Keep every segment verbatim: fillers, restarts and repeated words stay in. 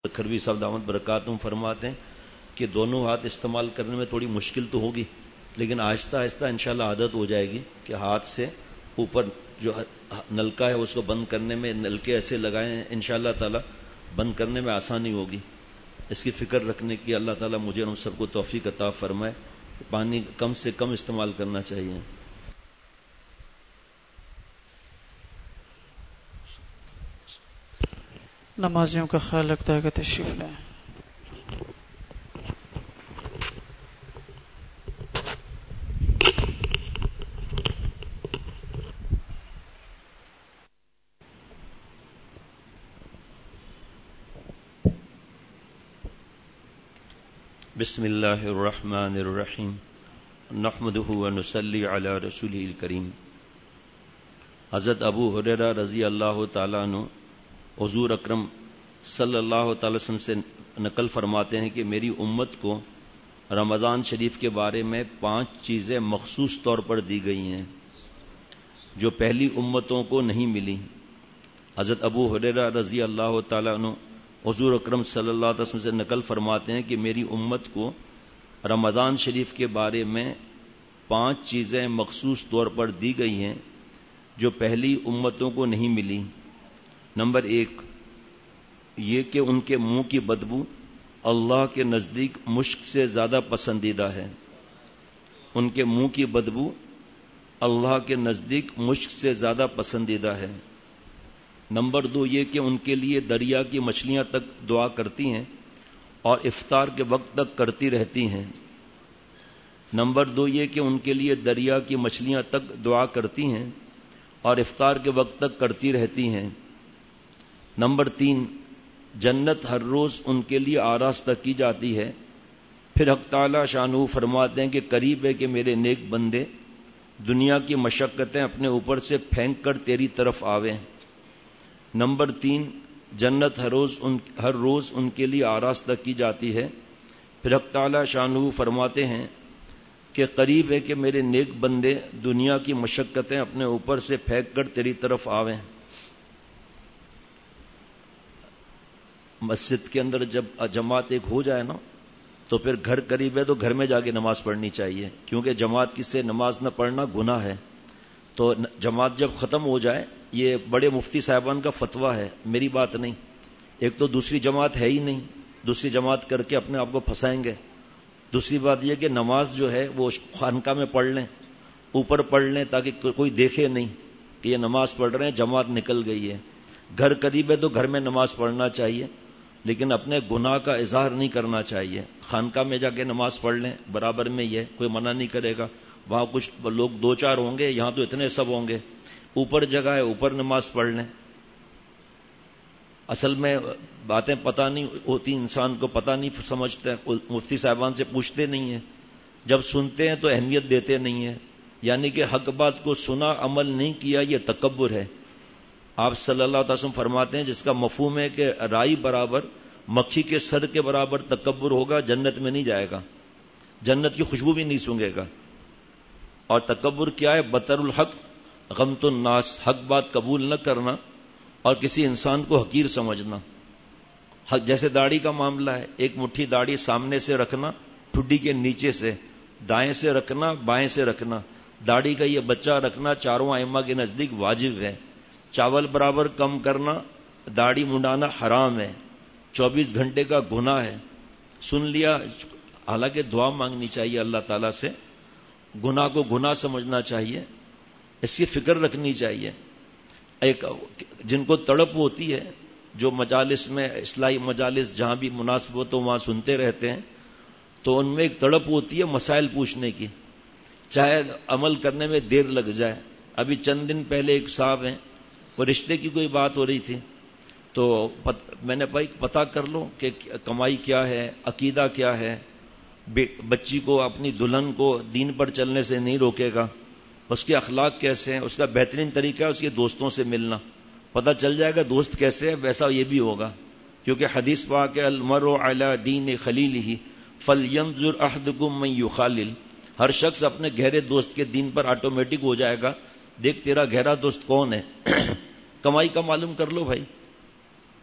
کھروی صاحب دامت برکاتہم فرماتے ہیں کہ دونوں ہاتھ استعمال کرنے میں تھوڑی مشکل تو ہوگی، لیکن آہستہ آہستہ انشاءاللہ عادت ہو جائے گی کہ ہاتھ سے اوپر جو نلکا ہے اس کو بند کرنے میں نلکے ایسے لگائے ہیں، انشاءاللہ تعالی بند کرنے میں آسانی ہوگی۔ اس کی فکر رکھنے کی اللہ تعالی مجھے اور ہم سب کو توفیق عطا فرمائے۔ پانی کم سے کم استعمال کرنا چاہیے۔ نمازیوں کا خیال رکھتا ہے کہ تشریف لیں۔ بسم اللہ الرحمن الرحیم نحمدہ ونصلی علی رسولہ الکریم۔ حضرت ابو ہریرہ رضی اللہ تعالیٰ عنہ حضور اکرم صلی اللہ تعالی وسلم سے نقل فرماتے ہیں کہ میری امت کو رمضان شریف کے بارے میں پانچ چیزیں مخصوص طور پر دی گئی ہیں جو پہلی امتوں کو نہیں ملی۔ حضرت ابو ہریرہ رضی اللہ تعالیٰ عنہ حضور اکرم صلی اللہ علیہ وسلم سے نقل فرماتے ہیں کہ میری امت کو رمضان شریف کے بارے میں پانچ چیزیں مخصوص طور پر دی گئی ہیں جو پہلی امتوں کو نہیں ملی۔ نمبر ایک یہ کہ ان کے منہ کی بدبو اللہ کے نزدیک مشک سے زیادہ پسندیدہ ہے۔ ان کے منہ کی بدبو اللہ کے نزدیک مشک سے زیادہ پسندیدہ ہے۔ نمبر دو یہ کہ ان کے لیے دریا کی مچھلیاں تک دعا کرتی ہیں اور افطار کے وقت تک کرتی رہتی ہیں۔ نمبر دو یہ کہ ان کے لیے دریا کی مچھلیاں تک دعا کرتی ہیں اور افطار کے وقت تک کرتی رہتی ہیں۔ نمبر تین جنت ہر روز ان کے لیے آراستہ کی جاتی ہے۔ پھر حق تعالی شانہ فرماتے ہیں کہ قریب ہے کہ میرے نیک بندے دنیا کی مشقتیں اپنے اوپر سے پھینک کر تیری طرف آویں۔ نمبر تین جنت ہر روز ان ہر روز ان کے لیے آراستہ کی جاتی ہے۔ پھر حق تعالی شانہ فرماتے ہیں کہ قریب ہے کہ میرے نیک بندے دنیا کی مشقتیں اپنے اوپر سے پھینک کر تیری طرف آویں۔ مسجد کے اندر جب جماعت ایک ہو جائے نا تو پھر گھر قریب ہے تو گھر میں جا کے نماز پڑھنی چاہیے، کیونکہ جماعت کی سے نماز نہ پڑھنا گناہ ہے۔ تو جماعت جب ختم ہو جائے، یہ بڑے مفتی صاحبان کا فتویٰ ہے، میری بات نہیں۔ ایک تو دوسری جماعت ہے ہی نہیں، دوسری جماعت کر کے اپنے آپ کو پھنسائیں گے۔ دوسری بات یہ کہ نماز جو ہے وہ خانقاہ میں پڑھ لیں، اوپر پڑھ لیں تاکہ کوئی دیکھے نہیں کہ یہ نماز پڑھ رہے ہیں، جماعت نکل گئی ہے۔ گھر قریب ہے تو گھر میں نماز پڑھنا چاہیے، لیکن اپنے گناہ کا اظہار نہیں کرنا چاہیے۔ خانقاہ میں جا کے نماز پڑھ لیں، برابر میں یہ کوئی منع نہیں کرے گا۔ وہاں کچھ لوگ دو چار ہوں گے، یہاں تو اتنے سب ہوں گے۔ اوپر جگہ ہے، اوپر نماز پڑھ لیں۔ اصل میں باتیں پتہ نہیں ہوتی، انسان کو پتہ نہیں سمجھتے، مفتی صاحبان سے پوچھتے نہیں ہیں، جب سنتے ہیں تو اہمیت دیتے نہیں ہیں، یعنی کہ حق بات کو سنا عمل نہیں کیا، یہ تکبر ہے۔ آپ صلی اللہ علیہ وسلم فرماتے ہیں جس کا مفہوم ہے کہ رائی برابر مکھی کے سر کے برابر تکبر ہوگا، جنت میں نہیں جائے گا، جنت کی خوشبو بھی نہیں سونگے گا۔ اور تکبر کیا ہے؟ بطر الحق غمت الناس، حق بات قبول نہ کرنا اور کسی انسان کو حقیر سمجھنا۔ حق جیسے داڑھی کا معاملہ ہے، ایک مٹھی داڑھی سامنے سے رکھنا، ٹھڈی کے نیچے سے، دائیں سے رکھنا، بائیں سے رکھنا۔ داڑھی کا یہ بچہ رکھنا چاروں ائمہ کے نزدیک واجب ہے۔ چاول برابر کم کرنا، داڑھی منڈانا حرام ہے، چوبیس گھنٹے کا گناہ ہے۔ سن لیا، حالانکہ دعا مانگنی چاہیے اللہ تعالیٰ سے، گناہ کو گناہ سمجھنا چاہیے، اس کی فکر رکھنی چاہیے۔ ایک جن کو تڑپ ہوتی ہے، جو مجالس میں اصلاحی مجالس جہاں بھی مناسبت ہو وہاں سنتے رہتے ہیں، تو ان میں ایک تڑپ ہوتی ہے مسائل پوچھنے کی، چاہے عمل کرنے میں دیر لگ جائے۔ ابھی چند دن پہلے ایک صاحب ہیں، وہ رشتے کی کوئی بات ہو رہی تھی، تو میں نے بھائی پتہ کر لو کہ کمائی کیا ہے، عقیدہ کیا ہے، بچی کو اپنی دلہن کو دین پر چلنے سے نہیں روکے گا، اس کے اخلاق کیسے ہیں، اس کا بہترین طریقہ ہے اس کے دوستوں سے ملنا، پتہ چل جائے گا دوست کیسے ہے، ویسا یہ بھی ہوگا۔ کیونکہ حدیث پاک ہے المرء علی دین خلیلہ فلینظر احدکم من یخالل، ہر شخص اپنے گہرے دوست کے دین پر آٹومیٹک ہو جائے گا۔ دیکھ تیرا گہرا دوست کون ہے، کمائی کا معلوم کر لو بھائی۔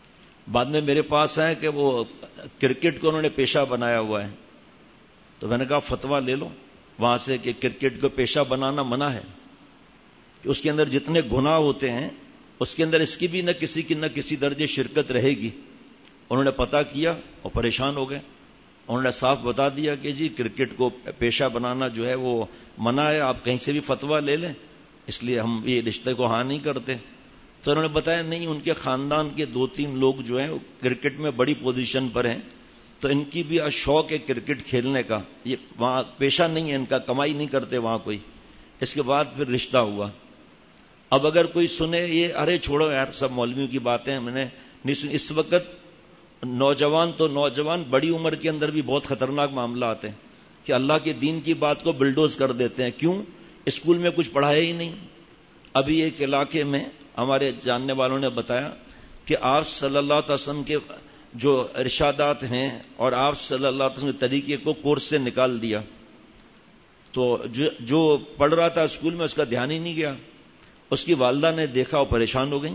بعد میں میرے پاس آئے کہ وہ کرکٹ کو انہوں نے پیشہ بنایا ہوا ہے. تو میں نے کہا فتویٰ لے لو وہاں سے کہ کرکٹ کو پیشہ بنانا منع ہے, کہ اس کے اندر جتنے گناہ ہوتے ہیں اس کے اندر اس کی بھی نہ کسی کی نہ کسی درجے شرکت رہے گی. انہوں نے پتہ کیا اور پریشان ہو گئے. انہوں نے صاف بتا دیا کہ جی کرکٹ کو پیشہ بنانا جو ہے وہ منع ہے, آپ کہیں سے بھی فتویٰ لے لیں, اس لیے ہم یہ رشتے کو ہاں نہیں کرتے. تو انہوں نے بتایا نہیں, ان کے خاندان کے دو تین لوگ جو ہیں کرکٹ میں بڑی پوزیشن پر ہیں, تو ان کی بھی شوق ہے کرکٹ کھیلنے کا, یہ وہاں پیشہ نہیں ہے ان کا, کمائی نہیں کرتے وہاں کوئی. اس کے بعد پھر رشتہ ہوا. اب اگر کوئی سنے یہ ارے چھوڑو یار سب مولویوں کی باتیں, میں نے نہیں سنی. اس وقت نوجوان تو نوجوان بڑی عمر کے اندر بھی بہت خطرناک معاملہ آتے ہیں کہ اللہ کے دین کی بات کو بلڈوز کر دیتے ہیں. کیوں؟ اسکول میں کچھ پڑھایا ہی نہیں. ابھی ایک علاقے میں ہمارے جاننے والوں نے بتایا کہ آپ صلی اللہ علیہ وسلم کے جو ارشادات ہیں اور آپ صلی اللہ علیہ وسلم کے طریقے کو کورس سے نکال دیا. تو جو, جو پڑھ رہا تھا اسکول میں اس کا دھیان ہی نہیں گیا. اس کی والدہ نے دیکھا اور پریشان ہو گئیں.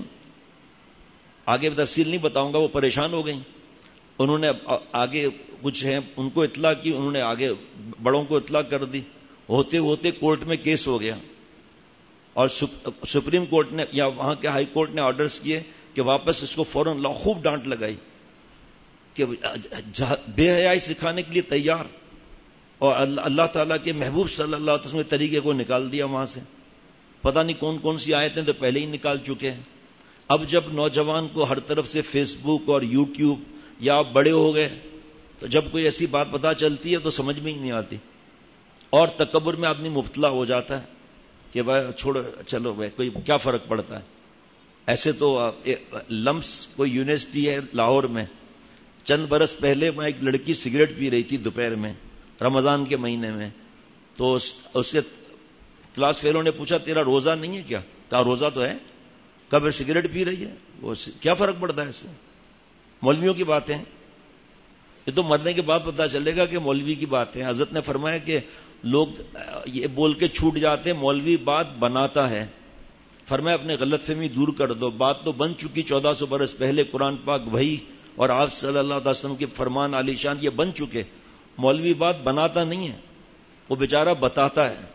آگے تفصیل نہیں بتاؤں گا, وہ پریشان ہو گئیں. انہوں نے آگے کچھ ہیں ان کو اطلاع کی, انہوں نے آگے بڑوں کو اطلاع کر دی. ہوتے ہوتے کورٹ میں کیس ہو گیا اور سپریم کورٹ نے یا وہاں کے ہائی کورٹ نے آرڈرز کیے کہ واپس اس کو فوراً لا خوب ڈانٹ لگائی کہ بے حیائی سکھانے کے لیے تیار, اور اللہ تعالیٰ کے محبوب صلی اللہ علیہ وسلم کے طریقے کو نکال دیا وہاں سے. پتہ نہیں کون کون سی آیتیں تو پہلے ہی نکال چکے ہیں. اب جب نوجوان کو ہر طرف سے فیس بک اور یوٹیوب, یا آپ بڑے ہو گئے تو جب کوئی ایسی بات پتہ چلتی ہے تو سمجھ میں ہی نہیں آتی, اور تکبر میں آدمی مبتلا ہو جاتا ہے کہ بھائی چھوڑو چلو بھائی کوئی کیا فرق پڑتا ہے. ایسے تو لمس کوئی یونیورسٹی ہے لاہور میں, چند برس پہلے میں ایک لڑکی سگریٹ پی رہی تھی دوپہر میں رمضان کے مہینے میں. تو اس کے کلاس فیلو نے پوچھا تیرا روزہ نہیں ہے کیا؟ کہا روزہ تو ہے. کب سگریٹ پی رہی ہے, وہ کیا فرق پڑتا ہے اس سے؟ مولویوں کی باتیں, یہ تو مرنے کے بعد پتہ چلے گا کہ مولوی کی باتیں. حضرت نے فرمایا کہ لوگ یہ بول کے چھوٹ جاتے ہیں مولوی بات بناتا ہے. فرمایا اپنے غلط فہمی دور کر دو, بات تو بن چکی چودہ سو برس پہلے, قرآن پاک وحی اور آپ صلی اللہ علیہ وسلم کے فرمان عالی شان یہ بن چکے. مولوی بات بناتا نہیں ہے, وہ بیچارہ بتاتا ہے.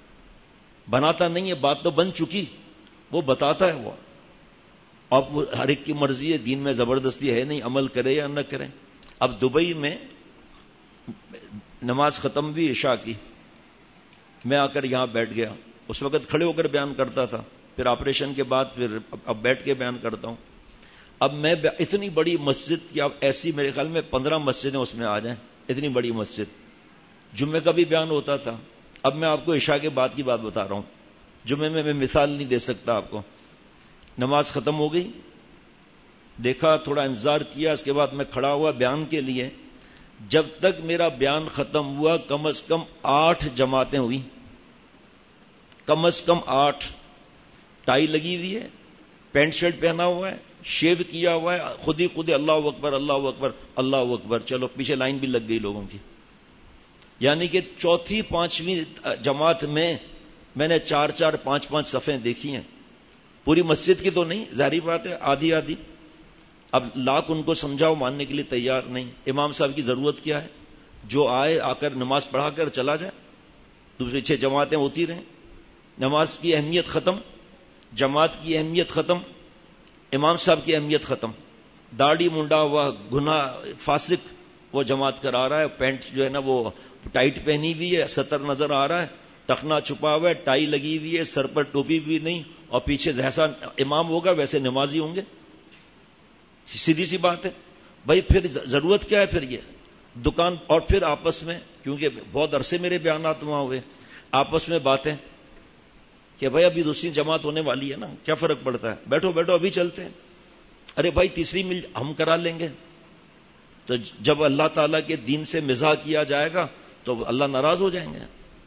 بناتا نہیں ہے, بات تو بن چکی, وہ بتاتا ہے. وہ اب وہ ہر ایک کی مرضی ہے, دین میں زبردستی ہے نہیں, عمل کرے یا نہ کرے. اب دبئی میں نماز ختم بھی عشاء کی, میں آ کر یہاں بیٹھ گیا. اس وقت کھڑے ہو کر بیان کرتا تھا, پھر آپریشن کے بعد پھر اب بیٹھ کے بیان کرتا ہوں. اب میں اتنی بڑی مسجد کی, اب ایسی میرے خیال میں پندرہ مسجدیں اس میں آ جائیں, اتنی بڑی مسجد. جمعے کا بھی بیان ہوتا تھا. اب میں آپ کو عشاء کے بعد کی بات بتا رہا ہوں, جمعے میں میں مثال نہیں دے سکتا آپ کو. نماز ختم ہو گئی, دیکھا, تھوڑا انتظار کیا, اس کے بعد میں کھڑا ہوا بیان کے لیے. جب تک میرا بیان ختم ہوا کم از کم آٹھ جماعتیں ہوئی, کم از کم آٹھ. ٹائی لگی ہوئی ہے, پینٹ شرٹ پہنا ہوا ہے, شیو کیا ہوا ہے, خود ہی خود اللہ اکبر اللہ اکبر اللہ اکبر. چلو پیچھے لائن بھی لگ گئی لوگوں کی. یعنی کہ چوتھی پانچویں جماعت میں میں نے چار چار پانچ پانچ صفیں دیکھی ہیں. پوری مسجد کی تو نہیں, ظاہری بات ہے, آدھی آدھی. اب لاکھ ان کو سمجھاؤ, ماننے کے لیے تیار نہیں. امام صاحب کی ضرورت کیا ہے؟ جو آئے آ کر نماز پڑھا کر چلا جائے, دوسری چھ جماعتیں ہوتی رہیں. نماز کی اہمیت ختم, جماعت کی اہمیت ختم, امام صاحب کی اہمیت ختم. داڑھی منڈا ہوا گناہ فاسق وہ جماعت کرا رہا ہے, پینٹ جو ہے نا وہ ٹائٹ پہنی ہوئی ہے, سطر نظر آ رہا ہے, ٹخنا چھپا ہوا ہے, ٹائی لگی ہوئی ہے, سر پر ٹوپی بھی نہیں, اور پیچھے جیسا امام ہوگا ویسے نمازی ہوں گے. سیدھی سی بات ہے بھائی. پھر ضرورت کیا ہے پھر یہ دکان؟ اور پھر آپس میں, کیونکہ بہت عرصے میرے بیانات وہاں ہوئے, آپس میں باتیں کہ بھائی ابھی دوسری جماعت ہونے والی ہے نا, کیا فرق پڑتا ہے, بیٹھو بیٹھو ابھی چلتے ہیں. ارے بھائی تیسری مل ہم کرا لیں گے. تو جب اللہ تعالیٰ کے دین سے مزاح کیا جائے گا تو اللہ ناراض ہو جائیں گے.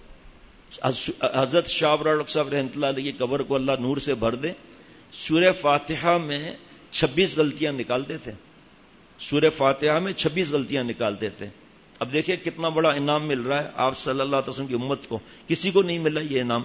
حضرت شاہ ابرار صاحب رحمۃ اللہ علیہ کی قبر کو اللہ نور سے بھر دے, سورہ فاتحہ میں چھبیس غلطیاں نکالتے تھے. سورہ فاتحہ میں چھبیس غلطیاں نکالتے تھے. اب دیکھیں کتنا بڑا انعام مل رہا ہے آپ صلی اللہ علیہ وسلم کی امت کو, کسی کو نہیں ملا یہ انعام.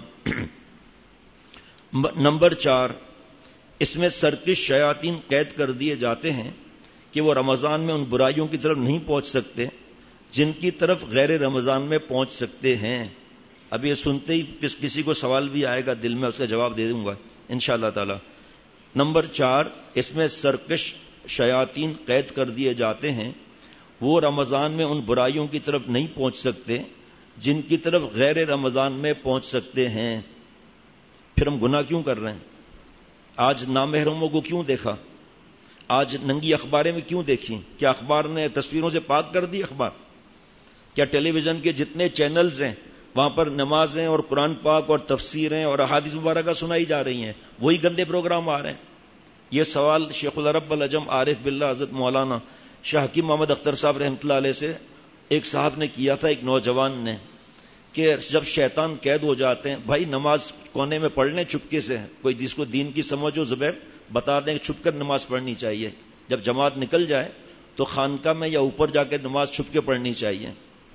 نمبر چار, اس میں سرکش شیاطین قید کر دیے جاتے ہیں کہ وہ رمضان میں ان برائیوں کی طرف نہیں پہنچ سکتے جن کی طرف غیر رمضان میں پہنچ سکتے ہیں. اب یہ سنتے ہی کس کسی کو سوال بھی آئے گا دل میں, اس کا جواب دے دوں گا انشاءاللہ تعالی. نمبر چار, اس میں سرکش شیاطین قید کر دیے جاتے ہیں, وہ رمضان میں ان برائیوں کی طرف نہیں پہنچ سکتے جن کی طرف غیر رمضان میں پہنچ سکتے ہیں. پھر ہم گناہ کیوں کر رہے ہیں؟ آج نامحرموں کو کیوں دیکھا؟ آج ننگی اخباریں میں کیوں دیکھی؟ کیا اخبار نے تصویروں سے پاک کر دی اخبار؟ کیا ٹیلی ویژن کے جتنے چینلز ہیں وہاں پر نمازیں اور قرآن پاک اور تفسیریں اور احادیث مبارکہ سنائی جا رہی ہیں, وہی گندے پروگرام آ رہے ہیں؟ یہ سوال شیخ العرب العجم عارف باللہ حضرت مولانا شاہ حکیم محمد اختر صاحب رحمۃ اللہ علیہ سے ایک صاحب نے کیا تھا, ایک نوجوان نے, کہ جب شیطان قید ہو جاتے ہیں, بھائی نماز کونے میں پڑھ لیں چپکے سے, کوئی جس کو دین کی سمجھ ہو زبیر بتا دیں کہ چھپ کر نماز پڑھنی چاہیے, جب جماعت نکل جائے تو خانقاہ میں یا اوپر جا کے نماز چھپ کے پڑھنی چاہیے.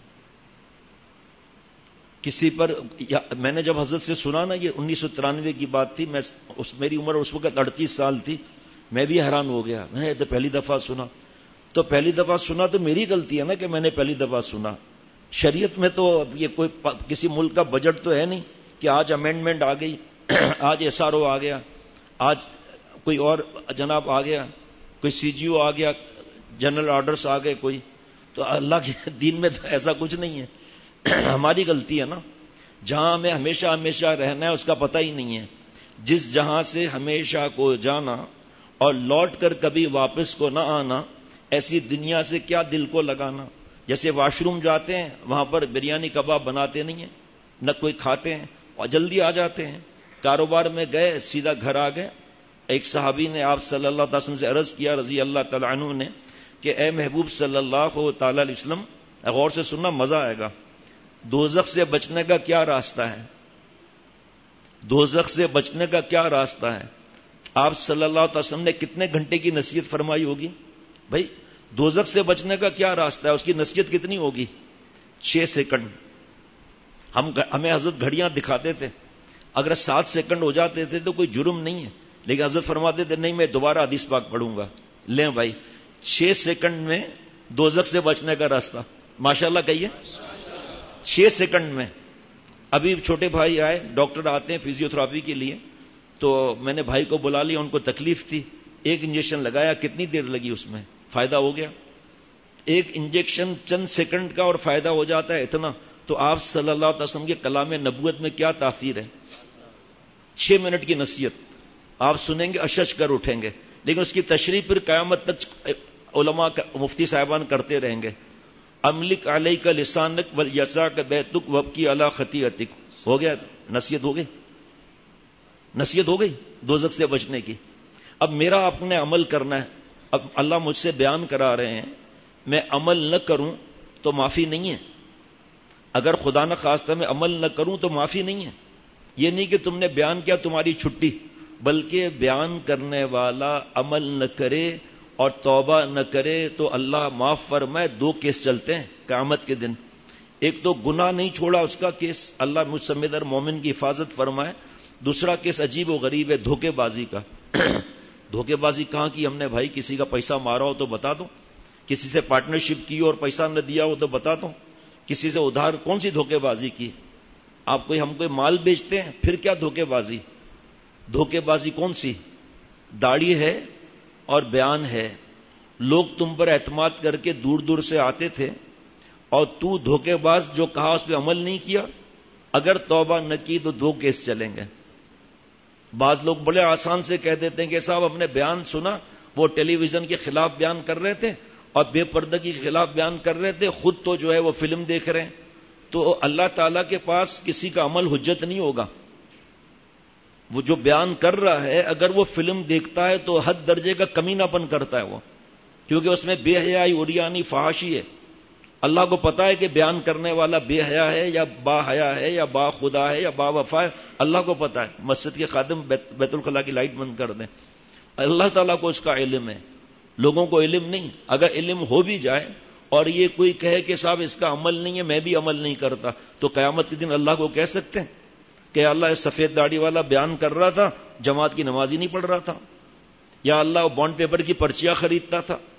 کسی پر یا میں نے جب حضرت سے سنا نا, یہ انیس سو ترانوے کی بات تھی, میں اس میری عمر اس وقت اڑتیس سال تھی, میں بھی حیران ہو گیا. میں نے تو پہلی دفعہ سنا, تو پہلی دفعہ سنا تو میری غلطی ہے نا کہ میں نے پہلی دفعہ سنا. شریعت میں تو یہ کوئی کسی ملک کا بجٹ تو ہے نہیں کہ آج امینڈمنٹ آ گئی, آج ایس آر او آ گیا, آج کوئی اور جناب آ گیا, کوئی سی جی او آ گیا, جنرل آرڈرز آ گئے کوئی. تو اللہ کے دین میں تو ایسا کچھ نہیں ہے. ہماری غلطی ہے نا, جہاں ہمیں ہمیشہ ہمیشہ رہنا ہے اس کا پتہ ہی نہیں ہے. جس جہاں سے ہمیشہ کو جانا اور لوٹ کر کبھی واپس کو نہ آنا, ایسی دنیا سے کیا دل کو لگانا. جیسے واش روم جاتے ہیں, وہاں پر بریانی کباب بناتے نہیں ہیں, نہ کوئی کھاتے ہیں اور جلدی آ جاتے ہیں. کاروبار میں گئے سیدھا گھر آ گئے. ایک صحابی نے آپ صلی اللہ علیہ وسلم سے عرض کیا رضی اللہ تعالیٰ عنہ نے کہ اے محبوب صلی اللہ تعالی علیہ وسلم, غور سے سننا مزہ آئے گا, دوزخ سے بچنے کا کیا راستہ ہے؟ دوزخ سے بچنے کا کیا راستہ ہے؟ آپ صلی اللہ علیہ وسلم نے کتنے گھنٹے کی نصیحت فرمائی ہوگی؟ بھائی دوزخ سے بچنے کا کیا راستہ ہے, اس کی نصیحت کتنی ہوگی؟ چھ سیکنڈ. ہم ہمیں حضرت گھڑیاں دکھاتے تھے, اگر سات سیکنڈ ہو جاتے تھے تو کوئی جرم نہیں ہے, لیکن حضرت فرماتے تھے نہیں میں دوبارہ حدیث پاک پڑھوں گا. لیں بھائی, چھ سیکنڈ میں دوزخ سے بچنے کا راستہ, ماشاءاللہ کہیے, چھ سیکنڈ میں. ابھی چھوٹے بھائی آئے, ڈاکٹر آتے ہیں فزیو تھراپی کے لیے, تو میں نے بھائی کو بلا لیا, ان کو تکلیف تھی, ایک انجیکشن لگایا, کتنی دیر لگی اس میں, فائدہ ہو گیا. ایک انجیکشن چند سیکنڈ کا اور فائدہ ہو جاتا ہے اتنا. تو آپ صلی اللہ علیہ وسلم کے کلام نبوت میں کیا تاثیر ہے؟ چھ منٹ کی نصیحت آپ سنیں گے, اشش کر اٹھیں گے, لیکن اس کی تشریح پھر قیامت تک علماء مفتی صاحبان کرتے رہیں گے. املک علیک لسانک ولیساک بیتک وابکی علی خطیئتک. ہو گیا, نصیحت ہو گئی, نصیحت ہو گئی دوزخ سے بچنے کی. اب میرا اپنے عمل کرنا ہے. اب اللہ مجھ سے بیان کرا رہے ہیں, میں عمل نہ کروں تو معافی نہیں ہے. اگر خدا نہ خواستہ میں عمل نہ کروں تو معافی نہیں ہے. یہ نہیں کہ تم نے بیان کیا تمہاری چھٹی, بلکہ بیان کرنے والا عمل نہ کرے اور توبہ نہ کرے تو اللہ معاف فرمائے. دو کیس چلتے ہیں قیامت کے دن. ایک تو گناہ نہیں چھوڑا اس کا کیس, اللہ مجھ سمیت ہر مومن کی حفاظت فرمائے. دوسرا کیس عجیب و غریب ہے, دھوکے بازی کا. دھوکے بازی کہاں کی ہم نے بھائی؟ کسی کا پیسہ مارا ہو تو بتا دو, کسی سے پارٹنرشپ کی اور پیسہ نہ دیا ہو تو بتا دو, کسی سے ادھار کون سی دھوکے بازی کی؟ آپ کوئی ہم کوئی مال بیچتے ہیں, پھر کیا دھوکے بازی؟ دھوکے بازی کون سی؟ داڑھی ہے اور بیان ہے. لوگ تم پر اعتماد کر کے دور دور سے آتے تھے اور تو دھوکے باز جو کہا اس پہ عمل نہیں کیا, اگر توبہ نہ کی تو دو کیس چلیں گے. بعض لوگ بڑے آسان سے کہہ دیتے ہیں کہ صاحب ہم نے بیان سنا, وہ ٹیلی ویژن کے خلاف بیان کر رہے تھے اور بے پردگی کے خلاف بیان کر رہے تھے, خود تو جو ہے وہ فلم دیکھ رہے ہیں. تو اللہ تعالیٰ کے پاس کسی کا عمل حجت نہیں ہوگا. وہ جو بیان کر رہا ہے اگر وہ فلم دیکھتا ہے تو حد درجے کا کمینہ پن کرتا ہے وہ, کیونکہ اس میں بے حیائی, اوریانی, فحاشی ہے. اللہ کو پتا ہے کہ بیان کرنے والا بے حیا ہے یا با حیا ہے یا با خدا ہے یا با وفا ہے, اللہ کو پتا ہے. مسجد کے خادم بیت الخلاء کی لائٹ بند کر دیں, اللہ تعالیٰ کو اس کا علم ہے, لوگوں کو علم نہیں. اگر علم ہو بھی جائے اور یہ کوئی کہے کہ صاحب اس کا عمل نہیں ہے, میں بھی عمل نہیں کرتا, تو قیامت کے دن اللہ کو کہہ سکتے ہیں کہ اللہ سفید داڑھی والا بیان کر رہا تھا, جماعت کی نماز ہی نہیں پڑھ رہا تھا, یا اللہ بانڈ پیپر کی پرچیاں خریدتا تھا,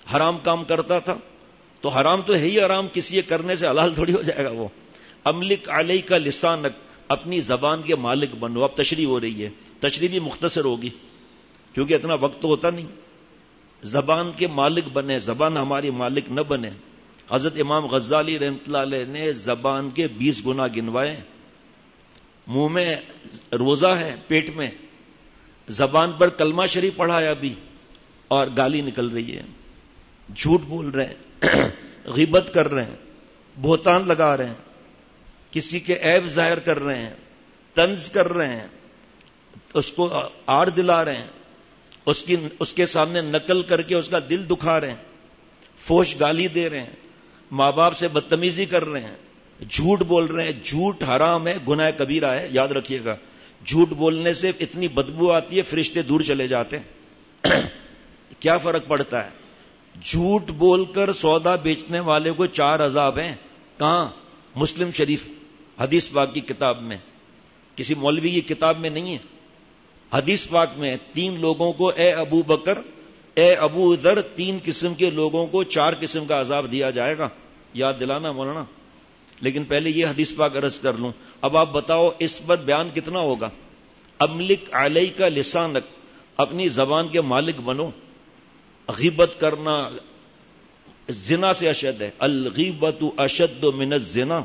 حرام کام کرتا تھا تو حرام تو ہے ہی حرام، کسی کے کرنے سے حلال تھوڑی ہو جائے گا وہ. املک علیک لسانک، اپنی زبان کے مالک بنو. اب تشریح ہو رہی ہے، تشریح بھی مختصر ہوگی کیونکہ اتنا وقت تو ہوتا نہیں. زبان کے مالک بنے، زبان ہماری مالک نہ بنے. حضرت امام غزالی رحمۃ اللہ علیہ نے زبان کے بیس گنا گنوائے. منہ میں روزہ ہے، پیٹ میں، زبان پر کلمہ شریف پڑھا ہے ابھی اور گالی نکل رہی ہے، جھوٹ بول رہے ہیں، غیبت کر رہے ہیں، بہتان لگا رہے ہیں، کسی کے عیب ظاہر کر رہے ہیں، طنز کر رہے ہیں، اس کو آڑ دلا رہے ہیں، اس کی اس کے سامنے نقل کر کے اس کا دل دکھا رہے ہیں، فوش گالی دے رہے ہیں، ماں باپ سے بدتمیزی کر رہے ہیں، جھوٹ بول رہے ہیں. جھوٹ حرام ہے، گناہ کبیرہ ہے، یاد رکھیے گا. جھوٹ بولنے سے اتنی بدبو آتی ہے فرشتے دور چلے جاتے ہیں. کیا فرق پڑتا ہے؟ جھوٹ بول کر سودا بیچنے والے کو چار عذاب ہیں. کہاں؟ مسلم شریف حدیث پاک کی کتاب میں، کسی مولوی کی کتاب میں نہیں ہے، حدیث پاک میں. تین لوگوں کو اے ابو بکر، اے ابو ذر، تین قسم کے لوگوں کو چار قسم کا عذاب دیا جائے گا. یاد دلانا مولانا. لیکن پہلے یہ حدیث پاک عرض کر لوں. اب آپ بتاؤ اس پر بیان کتنا ہوگا؟ املک علیک لسانک، اپنی زبان کے مالک بنو. غیبت کرنا زنا سے اشد ہے. الغیبت اشد من الزنا.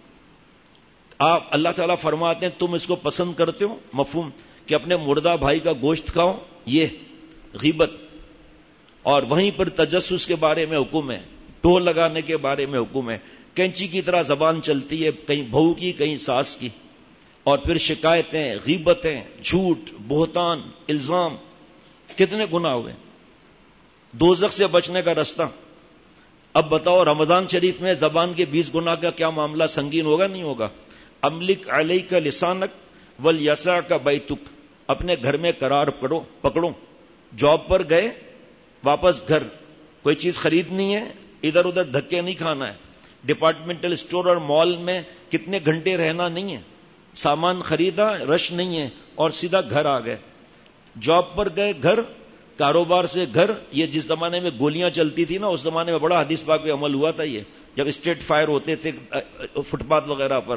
آپ اللہ تعالیٰ فرماتے ہیں تم اس کو پسند کرتے ہو، مفہوم کہ اپنے مردہ بھائی کا گوشت کھاؤ، یہ غیبت. اور وہیں پر تجسس کے بارے میں حکم ہے، ٹول لگانے کے بارے میں حکم ہے. کینچی کی طرح زبان چلتی ہے، کہیں بہو کی کہیں ساس کی. اور پھر شکایتیں، غیبتیں، جھوٹ، بہتان، الزام، کتنے گناہ ہوئے. دوزخ سے بچنے کا رستہ. اب بتاؤ رمضان شریف میں زبان کے بیس گناہ کا کیا معاملہ سنگین ہوگا نہیں ہوگا؟ املک علیک لسانک ولیسعک بیتک، اپنے گھر میں قرار پکڑو پکڑو. جاب پر گئے، واپس گھر، کوئی چیز خریدنی ہے، ادھر ادھر دھکے نہیں کھانا ہے. ڈپارٹمنٹل اسٹور اور مال میں کتنے گھنٹے رہنا نہیں ہے، سامان خریدا، رش نہیں ہے اور سیدھا گھر آ گئے. جاب پر گئے، گھر، کاروبار سے گھر. یہ جس زمانے میں گولیاں چلتی تھی نا، اس زمانے میں بڑا حدیث پاک پہ عمل ہوا تھا. یہ جب اسٹریٹ فائر ہوتے تھے فٹ پاتھ وغیرہ پر.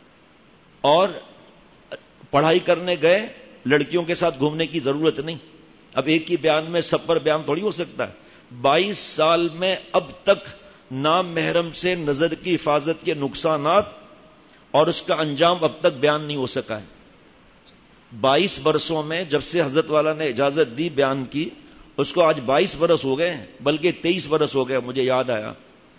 اور پڑھائی کرنے گئے، لڑکیوں کے ساتھ گھومنے کی ضرورت نہیں. اب ایک ہی بیان میں سب پر بیان تھوڑی ہو سکتا ہے. بائیس سال میں اب تک نام محرم سے نظر کی حفاظت کے نقصانات اور اس کا انجام اب تک بیان نہیں ہو سکا ہے. بائیس برسوں میں جب سے حضرت والا نے اجازت دی بیان کی، اس کو آج بائیس برس ہو گئے ہیں، بلکہ تیئیس برس ہو گئے. مجھے یاد آیا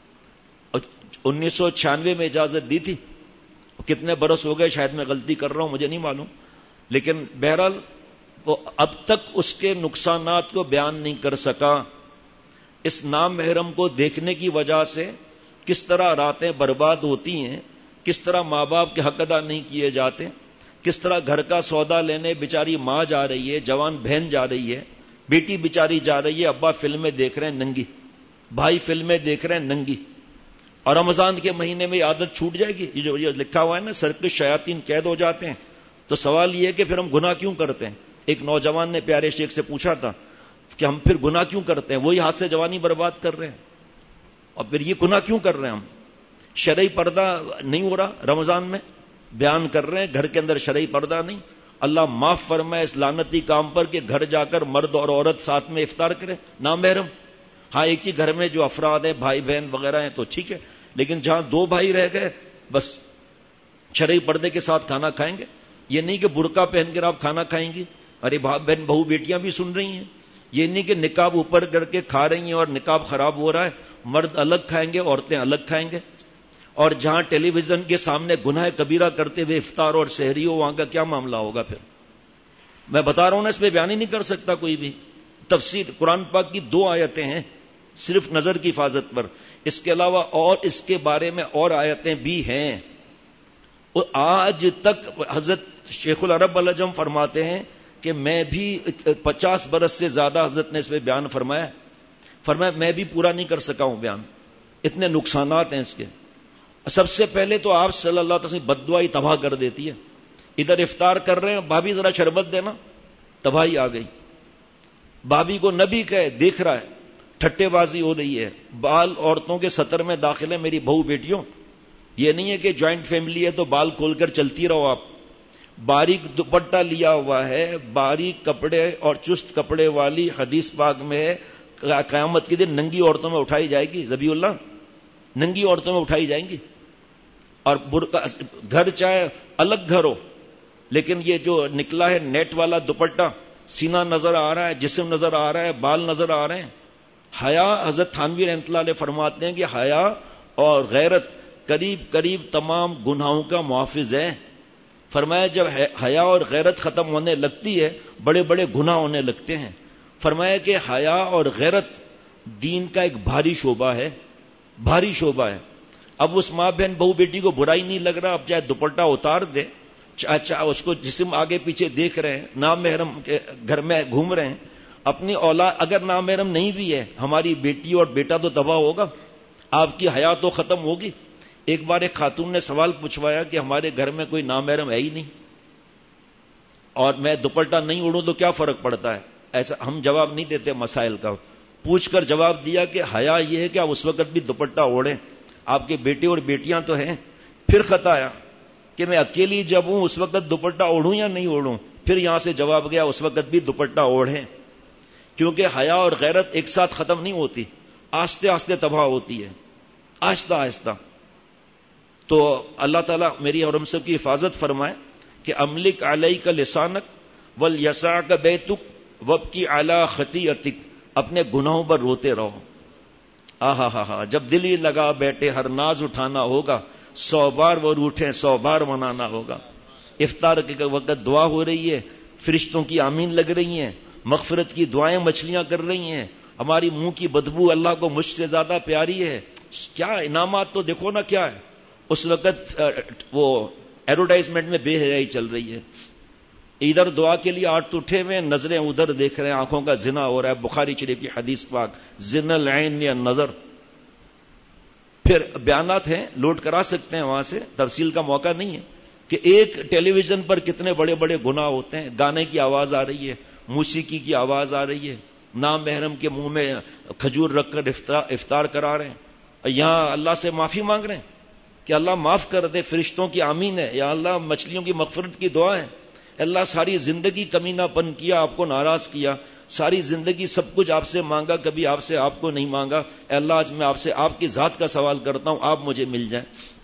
انیس سو چھیانوے میں اجازت دی تھی. کتنے برس ہو گئے شاید میں غلطی کر رہا ہوں، مجھے نہیں معلوم. لیکن بہرحال وہ اب تک اس کے نقصانات کو بیان نہیں کر سکا. اس نام محرم کو دیکھنے کی وجہ سے کس طرح راتیں برباد ہوتی ہیں، کس طرح ماں باپ کے حق ادا نہیں کیے جاتے، کس طرح گھر کا سودا لینے بیچاری ماں جا رہی ہے، جوان بہن جا رہی ہے، بیٹی بیچاری جا رہی ہے، ابا فلمیں دیکھ رہے ہیں ننگی، بھائی فلمیں دیکھ رہے ہیں ننگی. اور رمضان کے مہینے میں عادت چھوٹ جائے گی. یہ جو یہ لکھا ہوا ہے نا، سرکش شیاطین قید ہو جاتے ہیں. تو سوال یہ ہے کہ پھر ہم گناہ کیوں کرتے ہیں؟ ایک نوجوان نے پیارے شیخ سے پوچھا تھا کہ ہم پھر گناہ کیوں کرتے ہیں؟ وہی ہاتھ سے جوانی برباد کر رہے ہیں اور پھر یہ گناہ کیوں کر رہے ہیں ہم؟ شرعی پردہ نہیں ہو رہا رمضان میں، بیان کر رہے ہیں گھر کے اندر شرعی پردہ نہیں. اللہ معاف فرمائے اس لعنتی کام پر کہ گھر جا کر مرد اور عورت ساتھ میں افطار کرے نام محرم. ہاں ایک ہی گھر میں جو افراد ہیں، بھائی بہن وغیرہ ہیں تو ٹھیک ہے، لیکن جہاں دو بھائی رہ گئے بس شرعی پردے کے ساتھ کھانا کھائیں گے. یہ نہیں کہ برقع پہن کر آپ کھانا کھائیں گی. ارے بہن بہو بیٹیاں بھی سن رہی ہیں. یہ نہیں کہ نقاب اوپر کر کے کھا رہی ہیں اور نقاب خراب ہو رہا ہے. مرد الگ کھائیں گے، عورتیں الگ کھائیں گے. اور جہاں ٹیلی ویژن کے سامنے گناہ کبیرہ کرتے ہوئے افطار اور سحری ہو، وہاں کا کیا معاملہ ہوگا؟ پھر میں بتا رہا ہوں نا، اس پہ بیان ہی نہیں کر سکتا کوئی بھی. تفسیر قرآن پاک کی دو آیتیں ہیں صرف نظر کی حفاظت پر، اس کے علاوہ اور اس کے بارے میں اور آیتیں بھی ہیں. اور آج تک حضرت شیخ العرب العجم فرماتے ہیں کہ میں بھی پچاس برس سے زیادہ حضرت نے اس پہ بیان فرمایا فرمایا میں بھی پورا نہیں کر سکا ہوں بیان. اتنے نقصانات ہیں اس کے. سب سے پہلے تو آپ صلی اللہ علیہ وسلم بد دعائی تباہ کر دیتی ہے. ادھر افطار کر رہے ہیں، بھابھی ذرا شربت دینا، تباہی آ گئی. بھابھی کو نبی کہے، دیکھ رہا ہے ٹھٹے بازی ہو رہی ہے. بال عورتوں کے سطر میں داخل ہے میری بہو بیٹیوں. یہ نہیں ہے کہ جوائنٹ فیملی ہے تو بال کھول کر چلتی رہو آپ. باریک دوپٹہ لیا ہوا ہے, باریک کپڑے اور چست کپڑے والی حدیث پاک میں ہے قیامت کے دن ننگی عورتوں میں اٹھائی جائے گی. ذبی اللہ, ننگی عورتوں میں اٹھائی جائیں گی. اور برقع, گھر چاہے الگ گھر ہو, لیکن یہ جو نکلا ہے نیٹ والا دوپٹہ, سینہ نظر آ رہا ہے, جسم نظر آ رہا ہے, بال نظر آ رہے ہیں. حیا, حضرت تھانوی رحمۃ اللہ علیہ فرماتے ہیں کہ حیا اور غیرت قریب قریب تمام گناہوں کا محافظ ہے. فرمایا جب حیا اور غیرت ختم ہونے لگتی ہے بڑے بڑے گناہ ہونے لگتے ہیں. فرمایا کہ حیا اور غیرت دین کا ایک بھاری شعبہ ہے, بھاری شعبہ ہے. اب اس ماں بہن بہو بیٹی کو برائی نہیں لگ رہا, اب چاہے دوپٹہ اتار دے, چاہے اس کو جسم آگے پیچھے دیکھ رہے ہیں, نامحرم کے گھر میں گھوم رہے ہیں. اپنی اولاد اگر نامحرم نہیں بھی ہے, ہماری بیٹی اور بیٹا تو تباہ ہوگا, آپ کی حیا تو ختم ہوگی. ایک بار ایک خاتون نے سوال پوچھوایا کہ ہمارے گھر میں کوئی نامحرم ہے ہی نہیں اور میں دوپٹہ نہیں اڑوں تو کیا فرق پڑتا ہے. ایسا ہم جواب نہیں دیتے مسائل کا. پوچھ کر جواب دیا کہ حیا یہ ہے کہ آپ اس وقت بھی دوپٹہ اوڑھیں, آپ کے بیٹے اور بیٹیاں تو ہیں. پھر خط آیا کہ میں اکیلی جب ہوں اس وقت دوپٹہ اوڑھوں یا نہیں اوڑھوں. پھر یہاں سے جواب گیا اس وقت بھی دوپٹہ اوڑھیں, کیونکہ حیا اور غیرت ایک ساتھ ختم نہیں ہوتی, آہستہ آہستہ تباہ ہوتی ہے, آہستہ آہستہ. تو اللہ تعالیٰ میری اور ہم سب کی حفاظت فرمائے کہ املک علیک لسانک ولیسعک بیتک وابکی علی خطیئتک, اپنے گناہوں پر روتے رہو. آہا ہا ہا, جب دل ہی لگا بیٹھے ہر ناز اٹھانا ہوگا, سو بار وہ روٹھیں سو بار منانا ہوگا. افطار کے وقت دعا ہو رہی ہے, فرشتوں کی آمین لگ رہی ہیں, مغفرت کی دعائیں مچھلیاں کر رہی ہیں, ہماری منہ کی بدبو اللہ کو مجھ سے زیادہ پیاری ہے. کیا انعامات تو دیکھو نا کیا ہے. اس وقت وہ ایڈورٹائزمنٹ میں بے حیائی چل رہی ہے. ادھر دعا کے لیے آٹھ اٹھے ہوئے, نظریں ادھر دیکھ رہے ہیں, آنکھوں کا زنا ہو رہا ہے. بخاری شریف کی حدیث پاک, زنا العین یا نظر. پھر بیانات ہیں, لوڈ کرا سکتے ہیں وہاں سے, تفصیل کا موقع نہیں ہے کہ ایک ٹیلی ویژن پر کتنے بڑے بڑے گناہ ہوتے ہیں. گانے کی آواز آ رہی ہے, موسیقی کی آواز آ رہی ہے, نام محرم کے منہ میں کھجور رکھ کر افطار کرا رہے ہیں, یہاں اللہ سے معافی مانگ رہے ہیں کہ اللہ معاف کر دے. فرشتوں کی آمین ہے, یا اللہ مچھلیوں کی مغفرت کی دعا ہے. اللہ ساری زندگی کمینہ پن کیا, آپ کو ناراض کیا, ساری زندگی سب کچھ آپ سے مانگا, کبھی آپ سے آپ کو نہیں مانگا. اے اللہ آج میں آپ سے آپ کی ذات کا سوال کرتا ہوں, آپ مجھے مل جائیں.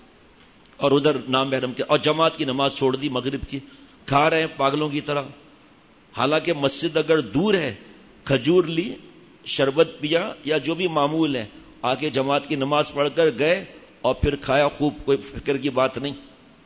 اور ادھر نام محرم کے اور جماعت کی نماز چھوڑ دی مغرب کی, کھا رہے ہیں پاگلوں کی طرح. حالانکہ مسجد اگر دور ہے, کھجور لی, شربت پیا یا جو بھی معمول ہے, آ کے جماعت کی نماز پڑھ کر گئے اور پھر کھایا خوب, کوئی فکر کی بات نہیں.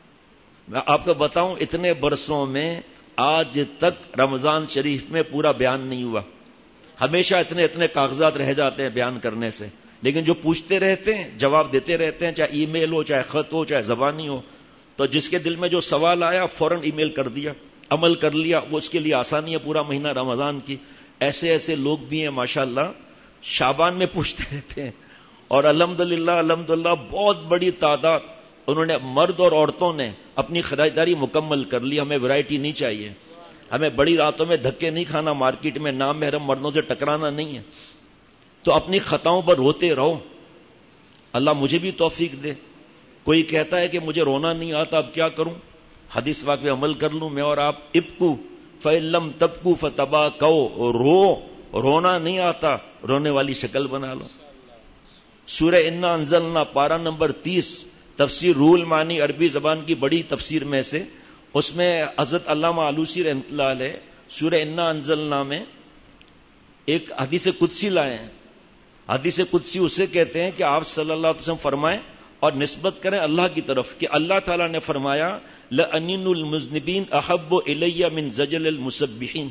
میں آپ کو بتاؤں اتنے برسوں میں آج تک رمضان شریف میں پورا بیان نہیں ہوا. ہمیشہ اتنے اتنے کاغذات رہ جاتے ہیں بیان کرنے سے, لیکن جو پوچھتے رہتے ہیں جواب دیتے رہتے ہیں, چاہے ای میل ہو, چاہے خط ہو, چاہے زبانی ہو. تو جس کے دل میں جو سوال آیا فوراً ای میل کر دیا, عمل کر لیا, وہ اس کے لیے آسانی ہے پورا مہینہ رمضان کی. ایسے ایسے لوگ بھی ہیں ماشاءاللہ, شعبان میں پوچھتے رہتے ہیں. اور الحمدللہ الحمدللہ بہت بڑی تعداد, انہوں نے مرد اور عورتوں نے اپنی خریداری مکمل کر لی. ہمیں ورائٹی نہیں چاہیے, ہمیں بڑی راتوں میں دھکے نہیں کھانا, مارکیٹ میں نام محرم مردوں سے ٹکرانا نہیں ہے. تو اپنی خطاؤں پر روتے رہو, اللہ مجھے بھی توفیق دے. کوئی کہتا ہے کہ مجھے رونا نہیں آتا, اب کیا کروں؟ حدیث پاک پہ عمل کر لوں میں اور آپ. ابکو فَإِن لَمْ تَبْكُوا فَتَبَاكَوْا, رو, رونا نہیں آتا, رونے والی شکل بنا لو. سورہ انا انزلنا پارہ نمبر تیس, تفسیر روح المعانی عربی زبان کی بڑی تفسیر میں سے, اس میں حضرت علامہ آلوسی رحمۃ اللہ علیہ سورہ انا انزلنا میں ایک حدیث قدسی لائے ہیں. حدیث قدسی اسے کہتے ہیں کہ آپ صلی اللہ علیہ وسلم فرمائیں اور نسبت کریں اللہ کی طرف کہ اللہ تعالیٰ نے فرمایا لَأَنِّنُ الْمُذْنِبِينَ أَحَبُّ إِلَيَّ مِنْ زَجْلِ الْمُسَبِّحِينَ.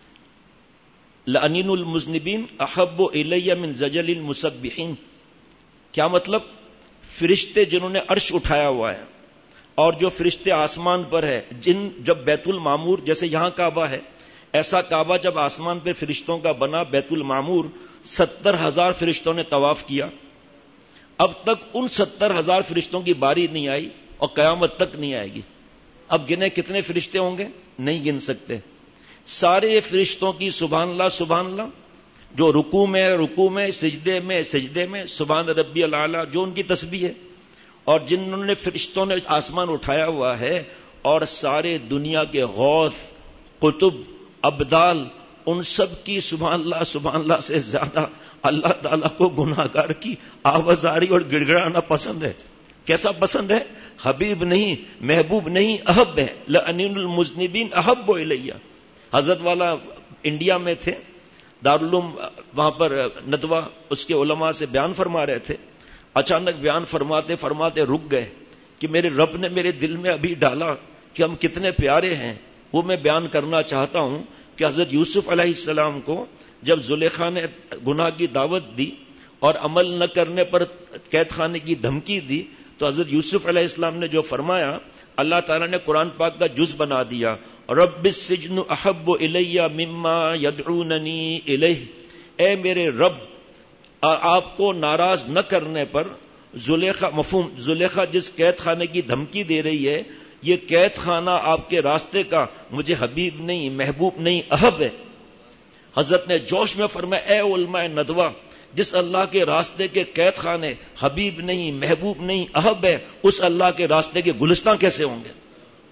لَأَنِّنُ الْمُذْنِبِينَ أَحَبُّ إِلَيَّ مِنْ زَجْلِ الْمُسَبِّحِينَ. کیا مطلب؟ فرشتے جنہوں نے عرش اٹھایا ہوا ہے اور جو فرشتے آسمان پر ہے, جن جب بیت المعمور جیسے یہاں کعبہ ہے, ایسا کعبہ جب آسمان پہ فرشتوں کا بنا بیت المعمور, ستر ہزار فرشتوں نے طواف کیا. اب تک ان ستر ہزار فرشتوں کی باری نہیں آئی اور قیامت تک نہیں آئے گی. اب گنے کتنے فرشتے ہوں گے, نہیں گن سکتے. سارے فرشتوں کی سبحان اللہ سبحان اللہ, جو رکوع میں رکوع میں سجدے میں سجدے میں سبحان ربی الاعلیٰ جو ان کی تسبیح ہے، اور جنہوں نے فرشتوں نے آسمان اٹھایا ہوا ہے، اور سارے دنیا کے غوث قطب ابدال ان سب کی سبحان اللہ سبحان اللہ سے زیادہ اللہ تعالیٰ کو گناہگار کی آوازاری اور گڑ گڑانا پسند ہے. کیسا پسند ہے؟ حبیب نہیں، محبوب نہیں، احب ہے. لَأَنِّ الْمُذْنِبِينَ أَحَبُّ إِلَيَّ. حضرت والا انڈیا میں تھے، دارالعلوم وہاں پر ندوہ اس کے علماء سے بیان فرما رہے تھے. اچانک بیان فرماتے فرماتے رک گئے کہ میرے رب نے میرے دل میں ابھی ڈالا کہ ہم کتنے پیارے ہیں. وہ میں بیان کرنا چاہتا ہوں کہ حضرت یوسف علیہ السلام کو جب زلیخا نے گناہ کی دعوت دی اور عمل نہ کرنے پر قید خانے کی دھمکی دی، تو حضرت یوسف علیہ السلام نے جو فرمایا، اللہ تعالیٰ نے قرآن پاک کا جز بنا دیا، رب السجن احب الی مما یدعوننی الیہ. اے میرے رب، آپ کو ناراض نہ کرنے پر زلیخا، مفہوم زلیخا جس قید خانے کی دھمکی دے رہی ہے، یہ قید خانہ آپ کے راستے کا مجھے حبیب نہیں، محبوب نہیں، احب ہے. حضرت نے جوش میں فرمایا، اے علماء ندوہ، جس اللہ کے راستے کے قید خانے حبیب نہیں، محبوب نہیں، احب ہے، اس اللہ کے راستے کے گلستان کیسے ہوں گے؟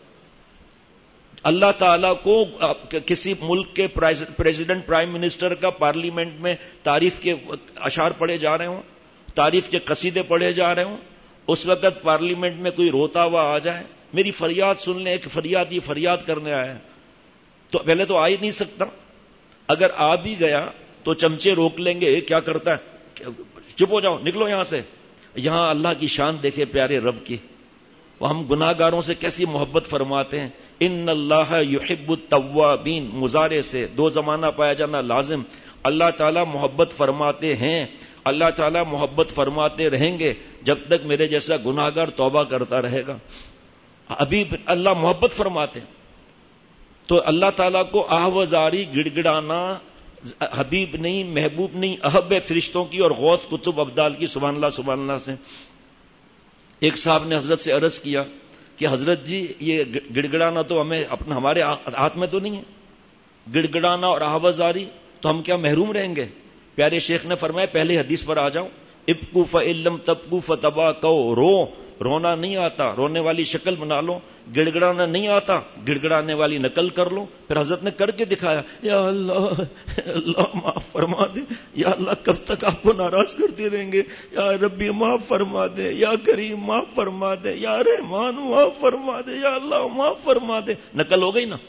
اللہ تعالیٰ کو کسی ملک کے پریزیڈنٹ پرائم منسٹر کا پارلیمنٹ میں تعریف کے اشعار پڑھے جا رہے ہوں، تعریف کے قصیدے پڑھے جا رہے ہوں، اس وقت پارلیمنٹ میں کوئی روتا ہوا آ جائے، میری فریاد سن لیں، ایک فریاد یہ فریاد کرنے آیا ہے، تو پہلے تو آ ہی نہیں سکتا. اگر آ بھی گیا تو چمچے روک لیں گے، کیا کرتا ہے، چپ ہو جاؤ، نکلو یہاں سے. یہاں اللہ کی شان دیکھے پیارے رب کی، وہ ہم گناہ گاروں سے کیسی محبت فرماتے ہیں. ان اللہ یحب التوابین، مضارع سے دو زمانہ پایا جانا لازم. اللہ تعالیٰ محبت فرماتے ہیں، اللہ تعالیٰ محبت فرماتے رہیں گے جب تک میرے جیسا گناہ گار توبہ کرتا رہے گا. ابھی اللہ محبت فرماتے ہیں، تو اللہ تعالیٰ کو آہوازاری گڑ گڑانا حبیب نہیں، محبوب نہیں، احب ہے فرشتوں کی اور غوث قطب ابدال کی سبحان اللہ سبحان اللہ سے. ایک صاحب نے حضرت سے عرض کیا کہ حضرت جی یہ گڑ گڑانا تو ہمیں اپنا ہمارے ہاتھ میں تو نہیں ہے، گڑ گڑانا اور آہوازاری تو ہم کیا محروم رہیں گے؟ پیارے شیخ نے فرمایا پہلے حدیث پر آ جاؤ، ابکو فإلم تبکو فتباکو، رو رونا نہیں آتا رونے والی شکل بنا لو، گڑ گڑانا نہیں آتا گڑ گڑانے والی نقل کر لو. پھر حضرت نے کر کے دکھایا، یا اللہ اللہ معاف فرما دے، یا اللہ کب تک آپ کو ناراض کرتے رہیں گے، یا ربی معاف فرما دے، یا کریم معاف فرما دے، یا رحمان معاف فرما دے، یا اللہ معاف فرما دے. نقل ہو گئی نا.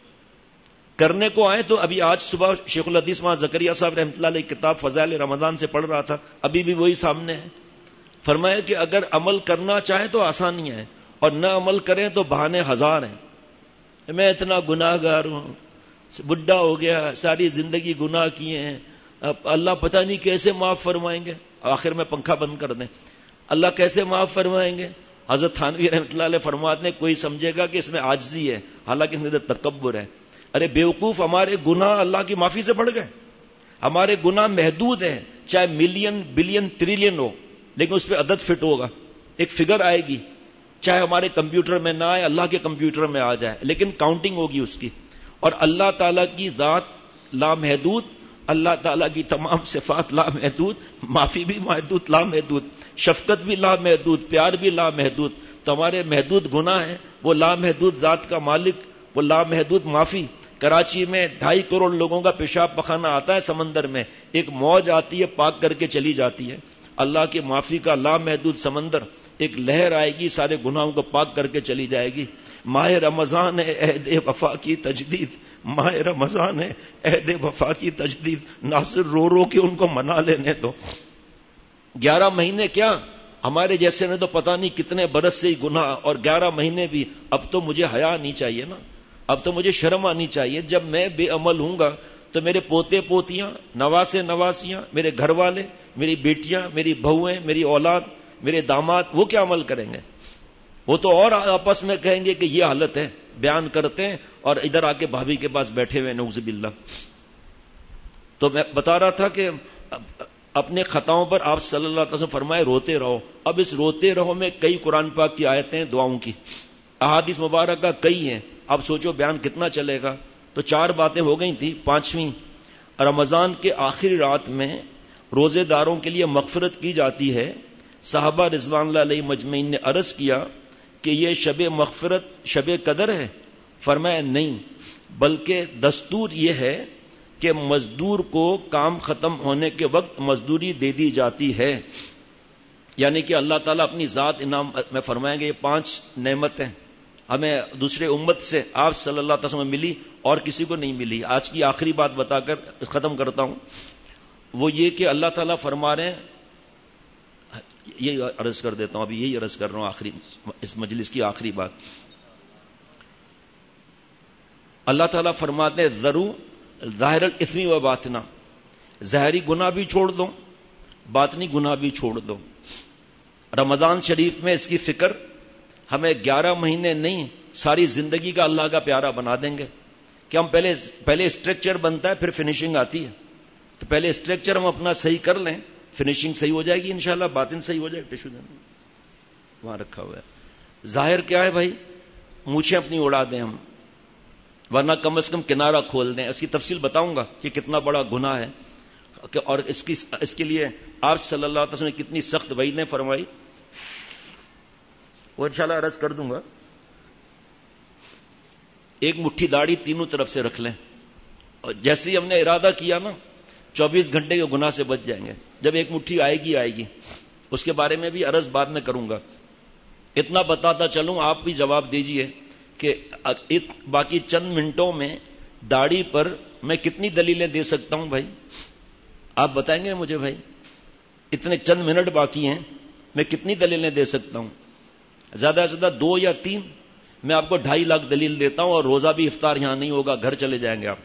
کرنے کو آئے تو ابھی آج صبح شیخ الحدیث ماں زکریا صاحب رحمۃ اللہ علیہ کتاب فضائل رمضان سے پڑھ رہا تھا، ابھی بھی وہی سامنے ہے. فرمایا کہ اگر عمل کرنا چاہیں تو آسانیاں ہیں، اور نہ عمل کریں تو بہانے ہزار ہیں. میں اتنا گناہ گار ہوں، بڈھا ہو گیا، ساری زندگی گناہ کیے ہیں، اب اللہ پتہ نہیں کیسے معاف فرمائیں گے. آخر میں پنکھا بند کر دیں، اللہ کیسے معاف فرمائیں گے؟ حضرت تھانوی رحمۃ اللہ علیہ فرماتے ہیں کوئی سمجھے گا کہ اس میں عاجزی ہے، حالانکہ اس میں تکبر ہے. ارے بیوقوف، ہمارے گناہ اللہ کی معافی سے بڑھ گئے. ہمارے گناہ محدود ہیں، چاہے ملین بلین ٹریلین ہو، لیکن اس پہ عدد فٹ ہوگا، ایک فگر آئے گی، چاہے ہمارے کمپیوٹر میں نہ آئے، اللہ کے کمپیوٹر میں آ جائے، لیکن کاؤنٹنگ ہوگی اس کی. اور اللہ تعالیٰ کی ذات لامحدود، اللہ تعالیٰ کی تمام صفات لامحدود، معافی بھی محدود لامحدود، شفقت بھی لامحدود، پیار بھی لامحدود. تو ہمارے محدود گناہ ہیں، وہ لامحدود ذات کا مالک، وہ لامحدود معافی. کراچی میں ڈھائی کروڑ لوگوں کا پیشاب پخانہ آتا ہے سمندر میں، ایک موج آتی ہے پاک کر کے چلی جاتی ہے. اللہ کی معافی کا لامحدود سمندر، ایک لہر آئے گی سارے گناہوں کو پاک کر کے چلی جائے گی. ماہ رمضان ہے عہد وفا کی تجدید، ماہ رمضان ہے عہد وفا کی تجدید. ناصر رو رو کے ان کو منا لینے دو. گیارہ مہینے کیا، ہمارے جیسے نے تو پتہ نہیں کتنے برس سے ہی گناہ، اور گیارہ مہینے بھی. اب تو مجھے حیا نہیں چاہیے نا، اب تو مجھے شرم آنی چاہیے. جب میں بے عمل ہوں گا تو میرے پوتے پوتیاں، نواسے نواسیاں، میرے گھر والے، میری بیٹیاں، میری بہویں، میری اولاد، میرے داماد، وہ کیا عمل کریں گے؟ وہ تو اور آپس میں کہیں گے کہ یہ حالت ہے، بیان کرتے ہیں اور ادھر آ کے بھابھی کے پاس بیٹھے ہوئے، نعوذ باللہ. تو میں بتا رہا تھا کہ اپنے خطاؤں پر آپ صلی اللہ علیہ وسلم فرمائے روتے رہو. اب اس روتے رہو میں کئی قرآن پاک کی آیتیں ہیں دعاؤں کی، احادیث مبارکہ کئی ہیں. اب سوچو بیان کتنا چلے گا. تو چار باتیں ہو گئی تھی، پانچویں رمضان کے آخری رات میں روزے داروں کے لیے مغفرت کی جاتی ہے. صحابہ رضوان اللہ علیہ مجمعین نے عرض کیا کہ یہ شب مغفرت شب قدر ہے؟ فرمایا نہیں، بلکہ دستور یہ ہے کہ مزدور کو کام ختم ہونے کے وقت مزدوری دے دی جاتی ہے. یعنی کہ اللہ تعالیٰ اپنی ذات انعام میں فرمائیں گے یہ پانچ نعمتیں ہمیں دوسرے امت سے آپ صلی اللہ علیہ وسلم ملی اور کسی کو نہیں ملی. آج کی آخری بات بتا کر ختم کرتا ہوں. وہ یہ کہ اللہ تعالیٰ فرما رہے ہیں، یہ عرض کر دیتا ہوں، ابھی یہی عرض کر رہا ہوں آخری اس مجلس کی آخری بات. اللہ تعالیٰ فرماتے ہیں ذرو ظاہر الاثم و باطنا، ظاہری گناہ بھی چھوڑ دو، باطنی گناہ بھی چھوڑ دو. رمضان شریف میں اس کی فکر ہمیں گیارہ مہینے نہیں ساری زندگی کا اللہ کا پیارا بنا دیں گے کہ ہم پہلے پہلے اسٹرکچر بنتا ہے پھر فنیشنگ آتی ہے. تو پہلے اسٹرکچر ہم اپنا صحیح کر لیں، فنیشنگ صحیح ہو جائے گی انشاءاللہ، باطن صحیح ہو جائے گا. ٹشو دینا وہاں رکھا ہوا ہے. ظاہر کیا ہے بھائی؟ مونچھیں اپنی اڑا دیں ہم، ورنہ کم از کم کنارہ کھول دیں. اس کی تفصیل بتاؤں گا کہ کتنا بڑا گناہ ہے اور اس کی اس کے لیے آپ صلی اللہ علیہ وسلم نے کتنی سخت وعیدیں فرمائی، وہ انشاءاللہ عرض کر دوں گا. ایک مٹھی داڑھی تینوں طرف سے رکھ لیں، اور جیسے ہی ہم نے ارادہ کیا نا چوبیس گھنٹے کے گناہ سے بچ جائیں گے. جب ایک مٹھی آئے گی آئے گی اس کے بارے میں بھی عرض بعد میں کروں گا. اتنا بتاتا چلوں، آپ بھی جواب دیجئے کہ باقی چند منٹوں میں داڑھی پر میں کتنی دلیلیں دے سکتا ہوں بھائی؟ آپ بتائیں گے مجھے بھائی؟ اتنے چند منٹ باقی ہیں، میں کتنی دلیلیں دے سکتا ہوں؟ زیادہ سے زیادہ دو یا تین. میں آپ کو ڈھائی لاکھ دلیل دیتا ہوں اور روزہ بھی افطار یہاں نہیں ہوگا، گھر چلے جائیں گے آپ.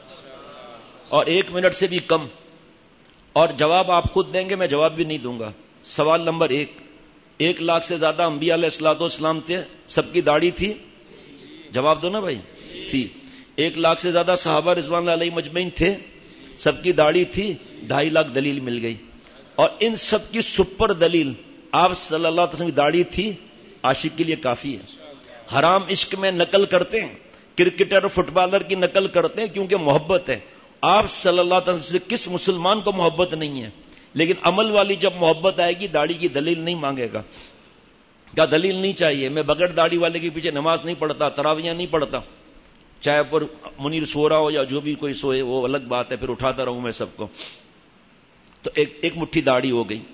اور ایک منٹ سے بھی کم، اور جواب آپ خود دیں گے، میں جواب بھی نہیں دوں گا. سوال نمبر ایک، ایک لاکھ سے زیادہ انبیاء علیہ الصلوۃ والسلام تھے، سب کی داڑھی تھی؟ جواب دو نا بھائی. تھی. ایک لاکھ سے زیادہ صحابہ رضوان اللہ علیہ مجمعین تھے، سب کی داڑھی تھی؟ ڈھائی لاکھ دلیل مل گئی. اور ان سب کی سپر دلیل آپ صلی اللہ علیہ وسلم کی داڑھی تھی، عاشق کے لیے کافی ہے. حرام عشق میں نقل کرتے ہیں، کرکٹر فٹ بالر کی نقل کرتے ہیں کیونکہ محبت ہے. آپ صلی اللہ علیہ وسلم سے کس مسلمان کو محبت نہیں ہے؟ لیکن عمل والی جب محبت آئے گی داڑھی کی دلیل نہیں مانگے گا. کیا دلیل نہیں چاہیے؟ میں بغیر داڑھی والے کے پیچھے نماز نہیں پڑھتا، تراویاں نہیں پڑھتا، چاہے پر منیر سو رہا ہو یا جو بھی کوئی سوئے وہ الگ بات ہے، پھر اٹھاتا رہوں میں سب کو. تو ایک ایک مٹھی داڑھی ہو گئی.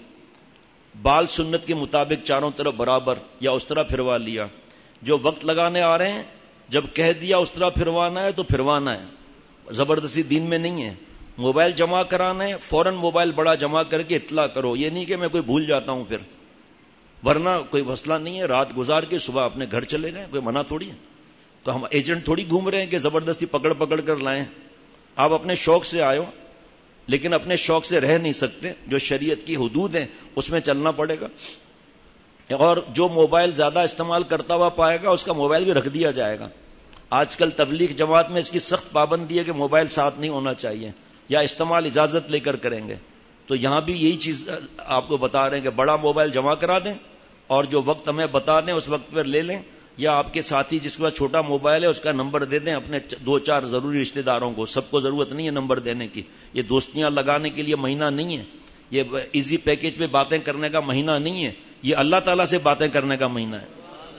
بال سنت کے مطابق چاروں طرف برابر یا اس طرح پھروا لیا. جو وقت لگانے آ رہے ہیں جب کہہ دیا اس طرح پھروانا ہے تو پھروانا ہے، زبردستی دین میں نہیں ہے. موبائل جمع کرانا ہے فوراً موبائل بڑا جمع کر کے اطلاع کرو، یہ نہیں کہ میں کوئی بھول جاتا ہوں پھر، ورنہ کوئی مسئلہ نہیں ہے. رات گزار کے صبح اپنے گھر چلے جائیں، کوئی منع تھوڑی ہے. تو ہم ایجنٹ تھوڑی گھوم رہے ہیں کہ زبردستی پکڑ پکڑ کر لائیں. آپ اپنے شوق سے آئے ہو، لیکن اپنے شوق سے رہ نہیں سکتے. جو شریعت کی حدود ہیں اس میں چلنا پڑے گا. اور جو موبائل زیادہ استعمال کرتا ہوا پائے گا اس کا موبائل بھی رکھ دیا جائے گا. آج کل تبلیغ جماعت میں اس کی سخت پابندی ہے کہ موبائل ساتھ نہیں ہونا چاہیے، یا استعمال اجازت لے کر کریں گے. تو یہاں بھی یہی چیز آپ کو بتا رہے ہیں کہ بڑا موبائل جمع کرا دیں اور جو وقت ہمیں بتا دیں اس وقت پر لے لیں، یا آپ کے ساتھی جس کے پاس چھوٹا موبائل ہے اس کا نمبر دے دیں اپنے دو چار ضروری رشتہ داروں کو. سب کو ضرورت نہیں ہے نمبر دینے کی، یہ دوستیاں لگانے کے لیے مہینہ نہیں ہے، یہ ایزی پیکج پہ باتیں کرنے کا مہینہ نہیں ہے، یہ اللہ تعالیٰ سے باتیں کرنے کا مہینہ ہے.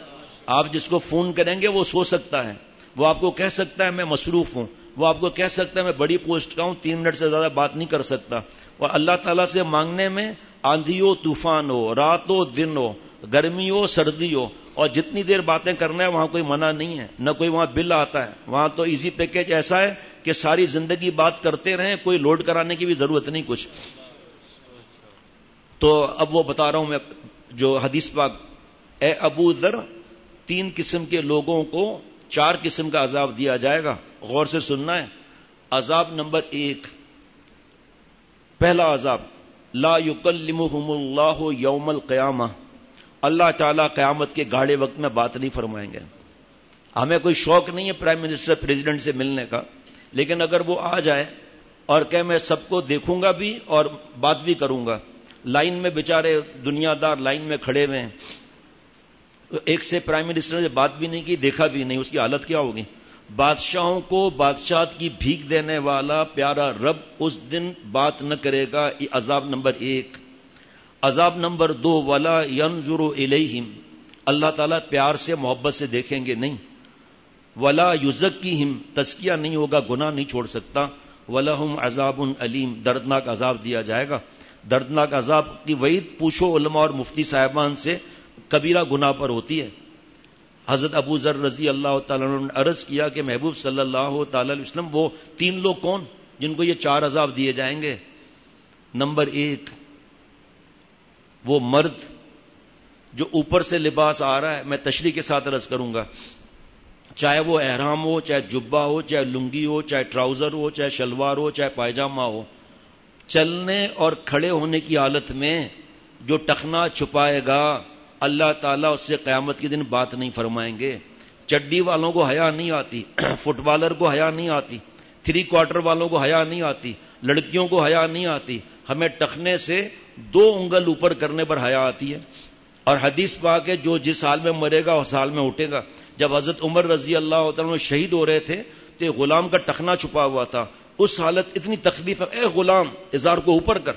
آپ جس کو فون کریں گے وہ سو سکتا ہے، وہ آپ کو کہہ سکتا ہے میں مصروف ہوں، وہ آپ کو کہہ سکتا ہے میں بڑی پوسٹ کا ہوں، تین منٹ سے زیادہ بات نہیں کر سکتا. اور اللہ تعالیٰ سے مانگنے میں آندھی ہو طوفان ہو، رات ہو دن ہو، گرمی ہو سردی ہو، اور جتنی دیر باتیں کرنا ہے وہاں کوئی منع نہیں ہے، نہ کوئی وہاں بل آتا ہے. وہاں تو ایزی پیکج ایسا ہے کہ ساری زندگی بات کرتے رہیں، کوئی لوڈ کرانے کی بھی ضرورت نہیں کچھ. تو اب وہ بتا رہا ہوں میں جو حدیث پاک، اے ابو ذر تین قسم کے لوگوں کو چار قسم کا عذاب دیا جائے گا، غور سے سننا ہے. عذاب نمبر ایک، پہلا عذاب، لا یکلمہم اللہ یوم القیامہ، اللہ تعالیٰ قیامت کے گاڑے وقت میں بات نہیں فرمائیں گے. ہمیں کوئی شوق نہیں ہے پرائم منسٹر پریزیڈنٹ سے ملنے کا، لیکن اگر وہ آ جائے اور کہ میں سب کو دیکھوں گا بھی اور بات بھی کروں گا، لائن میں بیچارے دنیا دار لائن میں کھڑے ہوئے ہیں، ایک سے پرائم منسٹر نے بات بھی نہیں کی، دیکھا بھی نہیں، اس کی حالت کیا ہوگی؟ بادشاہوں کو بادشاہت کی بھیک دینے والا پیارا رب اس دن بات نہ کرے گا. یہ عذاب نمبر ایک. عذاب نمبر دو، ولا ينظر الیہم، اللہ تعالیٰ پیار سے محبت سے دیکھیں گے نہیں. ولا یزکیہم، تزکیہ نہیں ہوگا، گناہ نہیں چھوڑ سکتا. ولہم عذاب علیم، دردناک عذاب دیا جائے گا. دردناک عذاب کی وعید پوچھو علماء اور مفتی صاحبان سے، کبیرہ گناہ پر ہوتی ہے. حضرت ابو ذر رضی اللہ تعالیٰ عنہ نے عرض کیا کہ محبوب صلی اللہ تعالی علیہ وسلم وہ تین لوگ کون جن کو یہ چار عذاب دیے جائیں گے؟ نمبر ایک، وہ مرد جو اوپر سے لباس آ رہا ہے، میں تشریح کے ساتھ عرض کروں گا، چاہے وہ احرام ہو، چاہے جبہ ہو، چاہے لنگی ہو، چاہے ٹراؤزر ہو، چاہے شلوار ہو، چاہے پائجامہ ہو، چلنے اور کھڑے ہونے کی حالت میں جو ٹخنا چھپائے گا اللہ تعالیٰ اس سے قیامت کے دن بات نہیں فرمائیں گے. چڈی والوں کو حیا نہیں آتی، فٹ بالر کو حیا نہیں آتی، تھری کوارٹر والوں کو حیا نہیں آتی، لڑکیوں کو حیا نہیں آتی. ہمیں ٹخنے سے دو انگل اوپر کرنے پر حیا آتی ہے. اور حدیث پاک ہے جو جس حال میں مرے گا اس حال میں اٹھے گا. جب حضرت عمر رضی اللہ تعالیٰ شہید ہو رہے تھے تو غلام کا ٹخنا چھپا ہوا تھا. اس حالت اتنی تکلیف ہے، اے غلام ازار کو اوپر کر.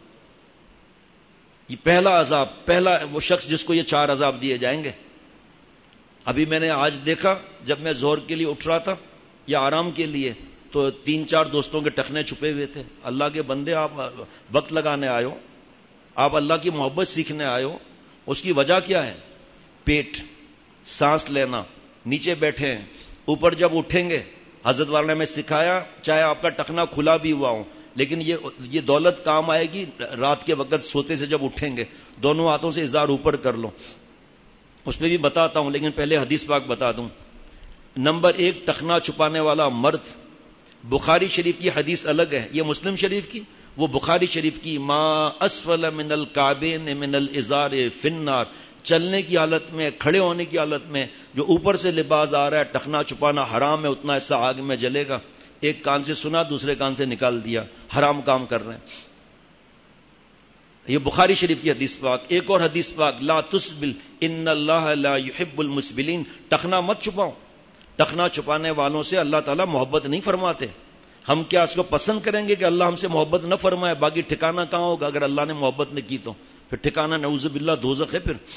یہ پہلا عذاب، پہلا وہ شخص جس کو یہ چار عذاب دیے جائیں گے. ابھی میں نے آج دیکھا جب میں زہر کے لیے اٹھ رہا تھا یا آرام کے لیے تو تین چار دوستوں کے ٹخنے چھپے ہوئے تھے. اللہ کے بندے، آپ وقت لگانے آئے ہو، آپ اللہ کی محبت سیکھنے آئے ہو. اس کی وجہ کیا ہے؟ پیٹ، سانس لینا، نیچے بیٹھے ہیں، اوپر جب اٹھیں گے حضرت والا نے ہمیں سکھایا چاہے آپ کا ٹخنا کھلا بھی ہوا ہو لیکن یہ یہ دولت کام آئے گی رات کے وقت سوتے سے جب اٹھیں گے دونوں ہاتھوں سے ازار اوپر کر لو. اس میں بھی بتاتا ہوں لیکن پہلے حدیث پاک بتا دوں. نمبر ایک، ٹخنا چھپانے والا مرد. بخاری شریف کی حدیث الگ ہے، یہ مسلم شریف کی، وہ بخاری شریف کی. ما اسفل من الکعبین من الازار فی النار، چلنے کی حالت میں، کھڑے ہونے کی حالت میں جو اوپر سے لباس آ رہا ہے ٹخنا چھپانا حرام ہے، اتنا حصہ آگ میں جلے گا. ایک کان سے سنا دوسرے کان سے نکال دیا، حرام کام کر رہے ہیں. یہ بخاری شریف کی حدیث پاک. ایک اور حدیث پاک، لا تسبل ان اللہ لا يحب المسبلین، ٹخنا مت چھپاؤ. ٹخنا چھپانے والوں سے اللہ تعالیٰ محبت نہیں فرماتے. ہم کیا اس کو پسند کریں گے کہ اللہ ہم سے محبت نہ فرمائے؟ باقی ٹھکانہ کہاں ہوگا اگر اللہ نے محبت نہ کی تو؟ پھر ٹھکانہ نعوذ باللہ دوزخ ہے. پھر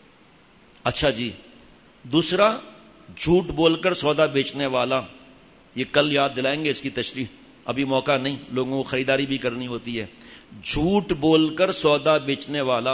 اچھا جی، دوسرا، جھوٹ بول کر سودا بیچنے والا. یہ کل یاد دلائیں گے اس کی تشریح، ابھی موقع نہیں، لوگوں کو خریداری بھی کرنی ہوتی ہے. جھوٹ بول کر سودا بیچنے والا.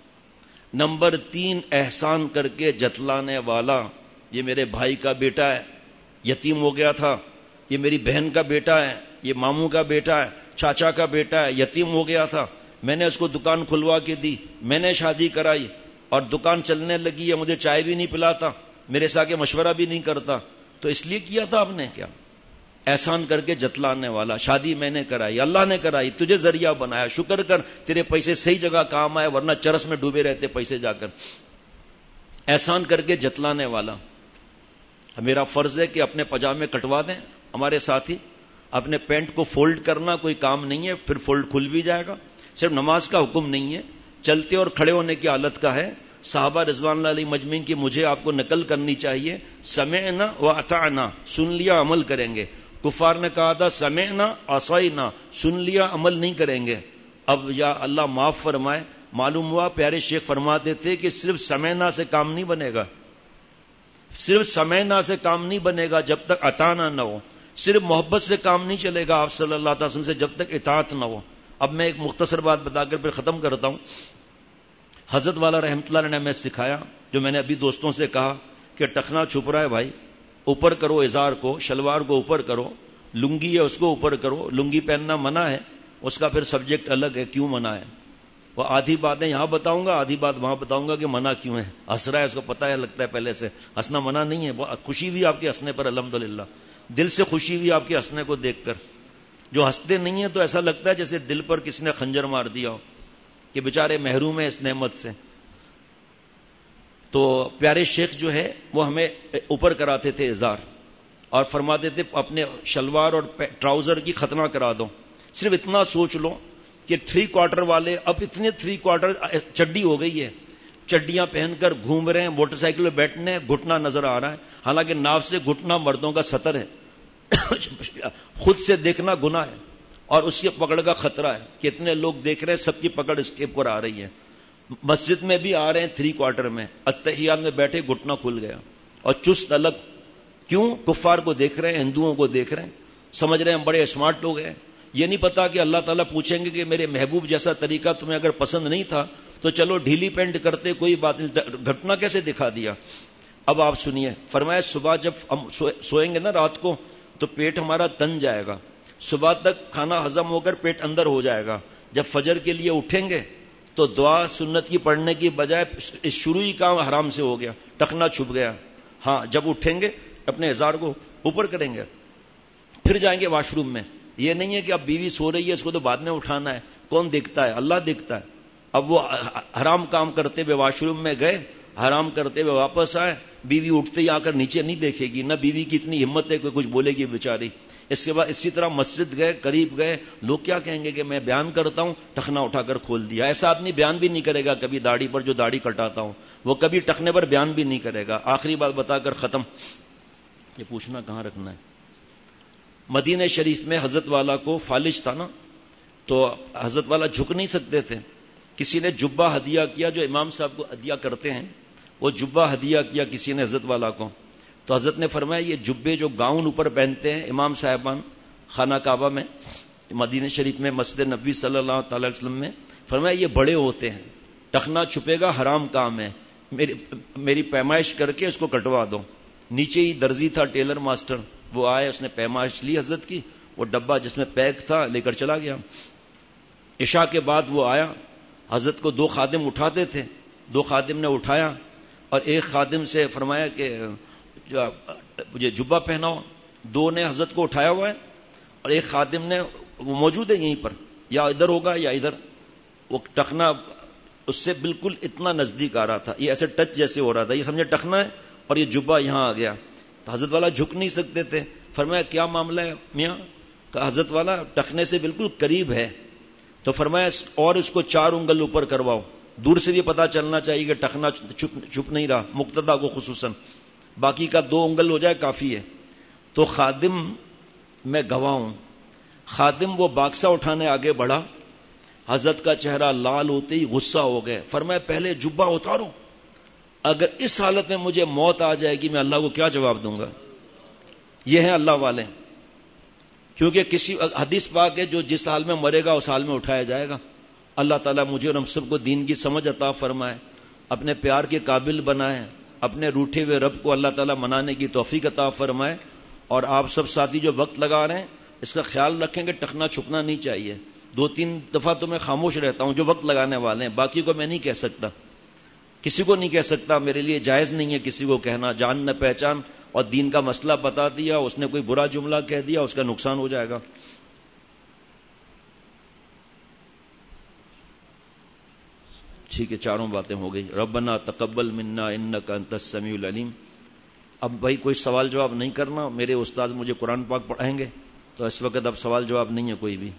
نمبر تین، احسان کر کے جتلانے والا. یہ میرے بھائی کا بیٹا ہے، یتیم ہو گیا تھا. یہ میری بہن کا بیٹا ہے، یہ ماموں کا بیٹا ہے، چاچا کا بیٹا ہے، یتیم ہو گیا تھا. میں نے اس کو دکان کھلوا کے دی، میں نے شادی کرائی اور دکان چلنے لگی ہے، مجھے چائے بھی نہیں پلاتا، میرے ساتھ مشورہ بھی نہیں کرتا. تو اس لیے کیا تھا آپ نے کیا؟ احسان کر کے جتلانے والا. شادی میں نے کرائی، اللہ نے کرائی، تجھے ذریعہ بنایا، شکر کر تیرے پیسے صحیح جگہ کام آئے ورنہ چرس میں ڈوبے رہتے پیسے جا کر. احسان کر کے جتلانے والا. میرا فرض ہے کہ اپنے پجامے کٹوا دیں ہمارے ساتھی. اپنے پینٹ کو فولڈ کرنا کوئی کام نہیں ہے، پھر فولڈ کھل بھی جائے گا. صرف نماز کا حکم نہیں ہے، چلتے اور کھڑے ہونے کی حالت کا ہے. صحابہ رضوان اللہ علیہ مجمعین کی مجھے آپ کو نقل کرنی چاہیے. سمعنا و اطعنا، سن لیا عمل کریں گے. کفار نے کہا تھا سمعنا عصینا، سن لیا عمل نہیں کریں گے. اب یا اللہ معاف فرمائے، معلوم ہوا پیارے شیخ فرماتے تھے کہ صرف سمعنا سے کام نہیں بنے گا، صرف سمعنا سے کام نہیں بنے گا جب تک اطاعنا نہ ہو. صرف محبت سے کام نہیں چلے گا آپ صلی اللہ علیہ وسلم سے جب تک اطاعت نہ ہو. اب میں ایک مختصر بات بتا کر پھر ختم کرتا ہوں. حضرت والا رحمۃ اللہ نے ہمیں سکھایا، جو میں نے ابھی دوستوں سے کہا کہ ٹخنا چھپ رہا ہے بھائی، اوپر کرو ازار کو، شلوار کو اوپر کرو، لنگی ہے اس کو اوپر کرو. لنگی پہننا منع ہے، اس کا پھر سبجیکٹ الگ ہے کیوں منع ہے. وہ آدھی باتیں یہاں بتاؤں گا، آدھی بات وہاں بتاؤں گا کہ منع کیوں ہے. ہنس رہا ہے، اس کو پتا ہے، لگتا ہے پہلے سے. ہنسنا منع نہیں ہے، خوشی بھی آپ کے ہنسنے پر، الحمدللہ دل سے خوشی بھی آپ کے ہنسنے کو دیکھ کر. جو ہنستے نہیں ہیں تو ایسا لگتا ہے جیسے دل پر کسی نے خنجر مار دیا ہو کہ بیچارے محروم ہیں اس نعمت سے. تو پیارے شیخ جو ہے وہ ہمیں اوپر کراتے تھے ازار اور فرماتے تھے اپنے شلوار اور ٹراؤزر کی ختنہ کرا دو. صرف اتنا سوچ لو کہ تھری کوارٹر والے اب اتنے تھری کوارٹر چڈی ہو گئی ہے، چڈیاں پہن کر گھوم رہے ہیں، موٹر سائیکل پہ بیٹھنے ہیں، گھٹنا نظر آ رہا ہے، حالانکہ ناف سے گھٹنا مردوں کا سطر ہے خود سے دیکھنا گناہ ہے اور اس کی پکڑ کا خطرہ ہے. کتنے لوگ دیکھ رہے ہیں، سب کی پکڑ اس کے اوپر آ رہی ہے. مسجد میں بھی آ رہے ہیں تھری کوارٹر میں، اتحیات میں بیٹھے گھٹنا کھل گیا اور چست الگ. کیوں؟ کفار کو دیکھ رہے ہیں، ہندوؤں کو دیکھ رہے ہیں، سمجھ رہے ہیں ہم بڑے اسمارٹ لوگ ہیں. یہ نہیں پتا کہ اللہ تعالیٰ پوچھیں گے کہ میرے محبوب جیسا طریقہ تمہیں اگر پسند نہیں تھا تو چلو ڈھیلی پینٹ کرتے، کوئی بات نہیں، گھٹنا کیسے دکھا دیا. اب آپ سنیے، فرمایا صبح جب ہم سوئیں گے نا رات کو تو پیٹ ہمارا تن جائے گا، صبح تک کھانا ہضم ہو کر پیٹ اندر ہو جائے گا. جب فجر کے لیے اٹھیں گے تو دعا سنت کی پڑھنے کی بجائے شروع ہی کام حرام سے ہو گیا، ٹخنا چھپ گیا. ہاں جب اٹھیں گے اپنے ہزار کو اوپر کریں گے، پھر جائیں گے واش روم میں. یہ نہیں ہے کہ اب بیوی سو رہی ہے اس کو تو بعد میں اٹھانا ہے، کون دیکھتا ہے؟ اللہ دیکھتا ہے. اب وہ حرام کام کرتے ہوئے واش روم میں گئے، حرام کرتے ہوئے واپس آئے، بیوی اٹھتے ہی آ کر نیچے نہیں دیکھے گی، نہ بیوی کی اتنی ہمت ہے کہ کچھ بولے گی بیچاری. اس کے بعد اسی طرح مسجد گئے، قریب گئے، لوگ کیا کہیں گے کہ میں بیان کرتا ہوں، ٹخنا اٹھا کر کھول دیا. ایسا آدمی بیان بھی نہیں کرے گا کبھی داڑھی پر جو داڑھی کٹاتا ہوں، وہ کبھی ٹخنے پر بیان بھی نہیں کرے گا. آخری بات بتا کر ختم. یہ پوچھنا کہاں رکھنا ہے. مدینہ شریف میں حضرت والا کو فالج تھا نا، تو حضرت والا جھک نہیں سکتے تھے. کسی نے جبہ ہدیہ کیا، جو امام صاحب کو ہدیہ کرتے ہیں، وہ جبہ ہدیہ کیا کسی نے حضرت والا کو. تو حضرت نے فرمایا یہ جبے جو گاؤن اوپر پہنتے ہیں امام صاحبان خانہ کعبہ میں، مدینہ شریف میں، مسجد نبوی صلی اللہ تعالی علیہ وسلم میں، فرمایا یہ بڑے ہوتے ہیں، ٹخنا چھپے گا، حرام کام ہے، میری میری پیمائش کر کے اس کو کٹوا دو. نیچے ہی درزی تھا، ٹیلر ماسٹر، وہ آئے، اس نے پیمائش لی حضرت کی، وہ ڈبہ جس میں پیک تھا لے کر چلا گیا. عشاء کے بعد وہ آیا، حضرت کو دو خادم اٹھاتے تھے، دو خادم نے اٹھایا اور ایک خادم سے فرمایا کہ مجھے جبہ پہناؤ. دو نے حضرت کو اٹھایا ہوا ہے اور ایک خادم نے، وہ موجود ہے یہیں پر، یا ادھر ہوگا یا ادھر، وہ ٹخنا اس سے بالکل اتنا نزدیک آ رہا تھا، یہ ایسے ٹچ جیسے ہو رہا تھا، یہ سمجھے ٹخنا ہے اور یہ جبہ یہاں آ گیا. تو حضرت والا جھک نہیں سکتے تھے. فرمایا کیا معاملہ ہے میاں؟ کہ حضرت والا ٹخنے سے بالکل قریب ہے. تو فرمایا اور اس کو چار انگل اوپر کرواؤ، دور سے بھی پتا چلنا چاہیے کہ ٹخنا چھپ نہیں رہا، مقتدا کو خصوصاً، باقی کا دو انگل ہو جائے کافی ہے. تو خادم، میں گواہ ہوں، خادم وہ باکسا اٹھانے آگے بڑھا، حضرت کا چہرہ لال ہوتے ہی غصہ ہو گئے. فرمایا پہلے جبہ اتارو، اگر اس حالت میں مجھے موت آ جائے گی میں اللہ کو کیا جواب دوں گا. یہ ہیں اللہ والے. کیونکہ کسی حدیث پاک ہے جو جس حال میں مرے گا اس حال میں اٹھایا جائے گا. اللہ تعالیٰ مجھے اور ہم سب کو دین کی سمجھ عطا فرمائے، اپنے پیار کے قابل بنائے، اپنے روٹھے ہوئے رب کو اللہ تعالیٰ منانے کی توفیق عطا فرمائے. اور آپ سب ساتھی جو وقت لگا رہے ہیں اس کا خیال رکھیں کہ ٹخنا چھپنا نہیں چاہیے. دو تین دفعہ تو میں خاموش رہتا ہوں جو وقت لگانے والے ہیں، باقی کو میں نہیں کہہ سکتا، کسی کو نہیں کہہ سکتا، میرے لیے جائز نہیں ہے کسی کو کہنا. جان نہ پہچان اور دین کا مسئلہ بتا دیا، اس نے کوئی برا جملہ کہہ دیا، اس کا نقصان ہو جائے گا. ٹھیک ہے، چاروں باتیں ہو گئی. ربنا تقبل منا انک انت السمیع العلیم. اب بھائی کوئی سوال جواب نہیں کرنا، میرے استاد مجھے قرآن پاک پڑھائیں گے تو اس وقت اب سوال جواب نہیں ہے کوئی بھی.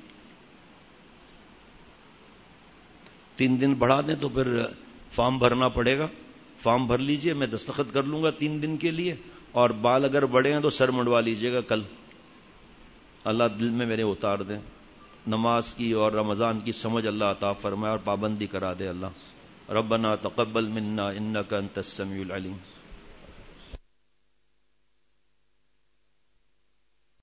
تین دن بڑھا دیں تو پھر فارم بھرنا پڑے گا، فارم بھر لیجئے، میں دستخط کر لوں گا تین دن کے لیے. اور بال اگر بڑے ہیں تو سر منڈوا لیجئے گا کل. اللہ دل میں میرے اتار دیں. نماز کی اور رمضان کی سمجھ اللہ عطا فرمائے اور پابندی کرا دے اللہ. ربنا تقبل منا انک انت السمیع العلیم.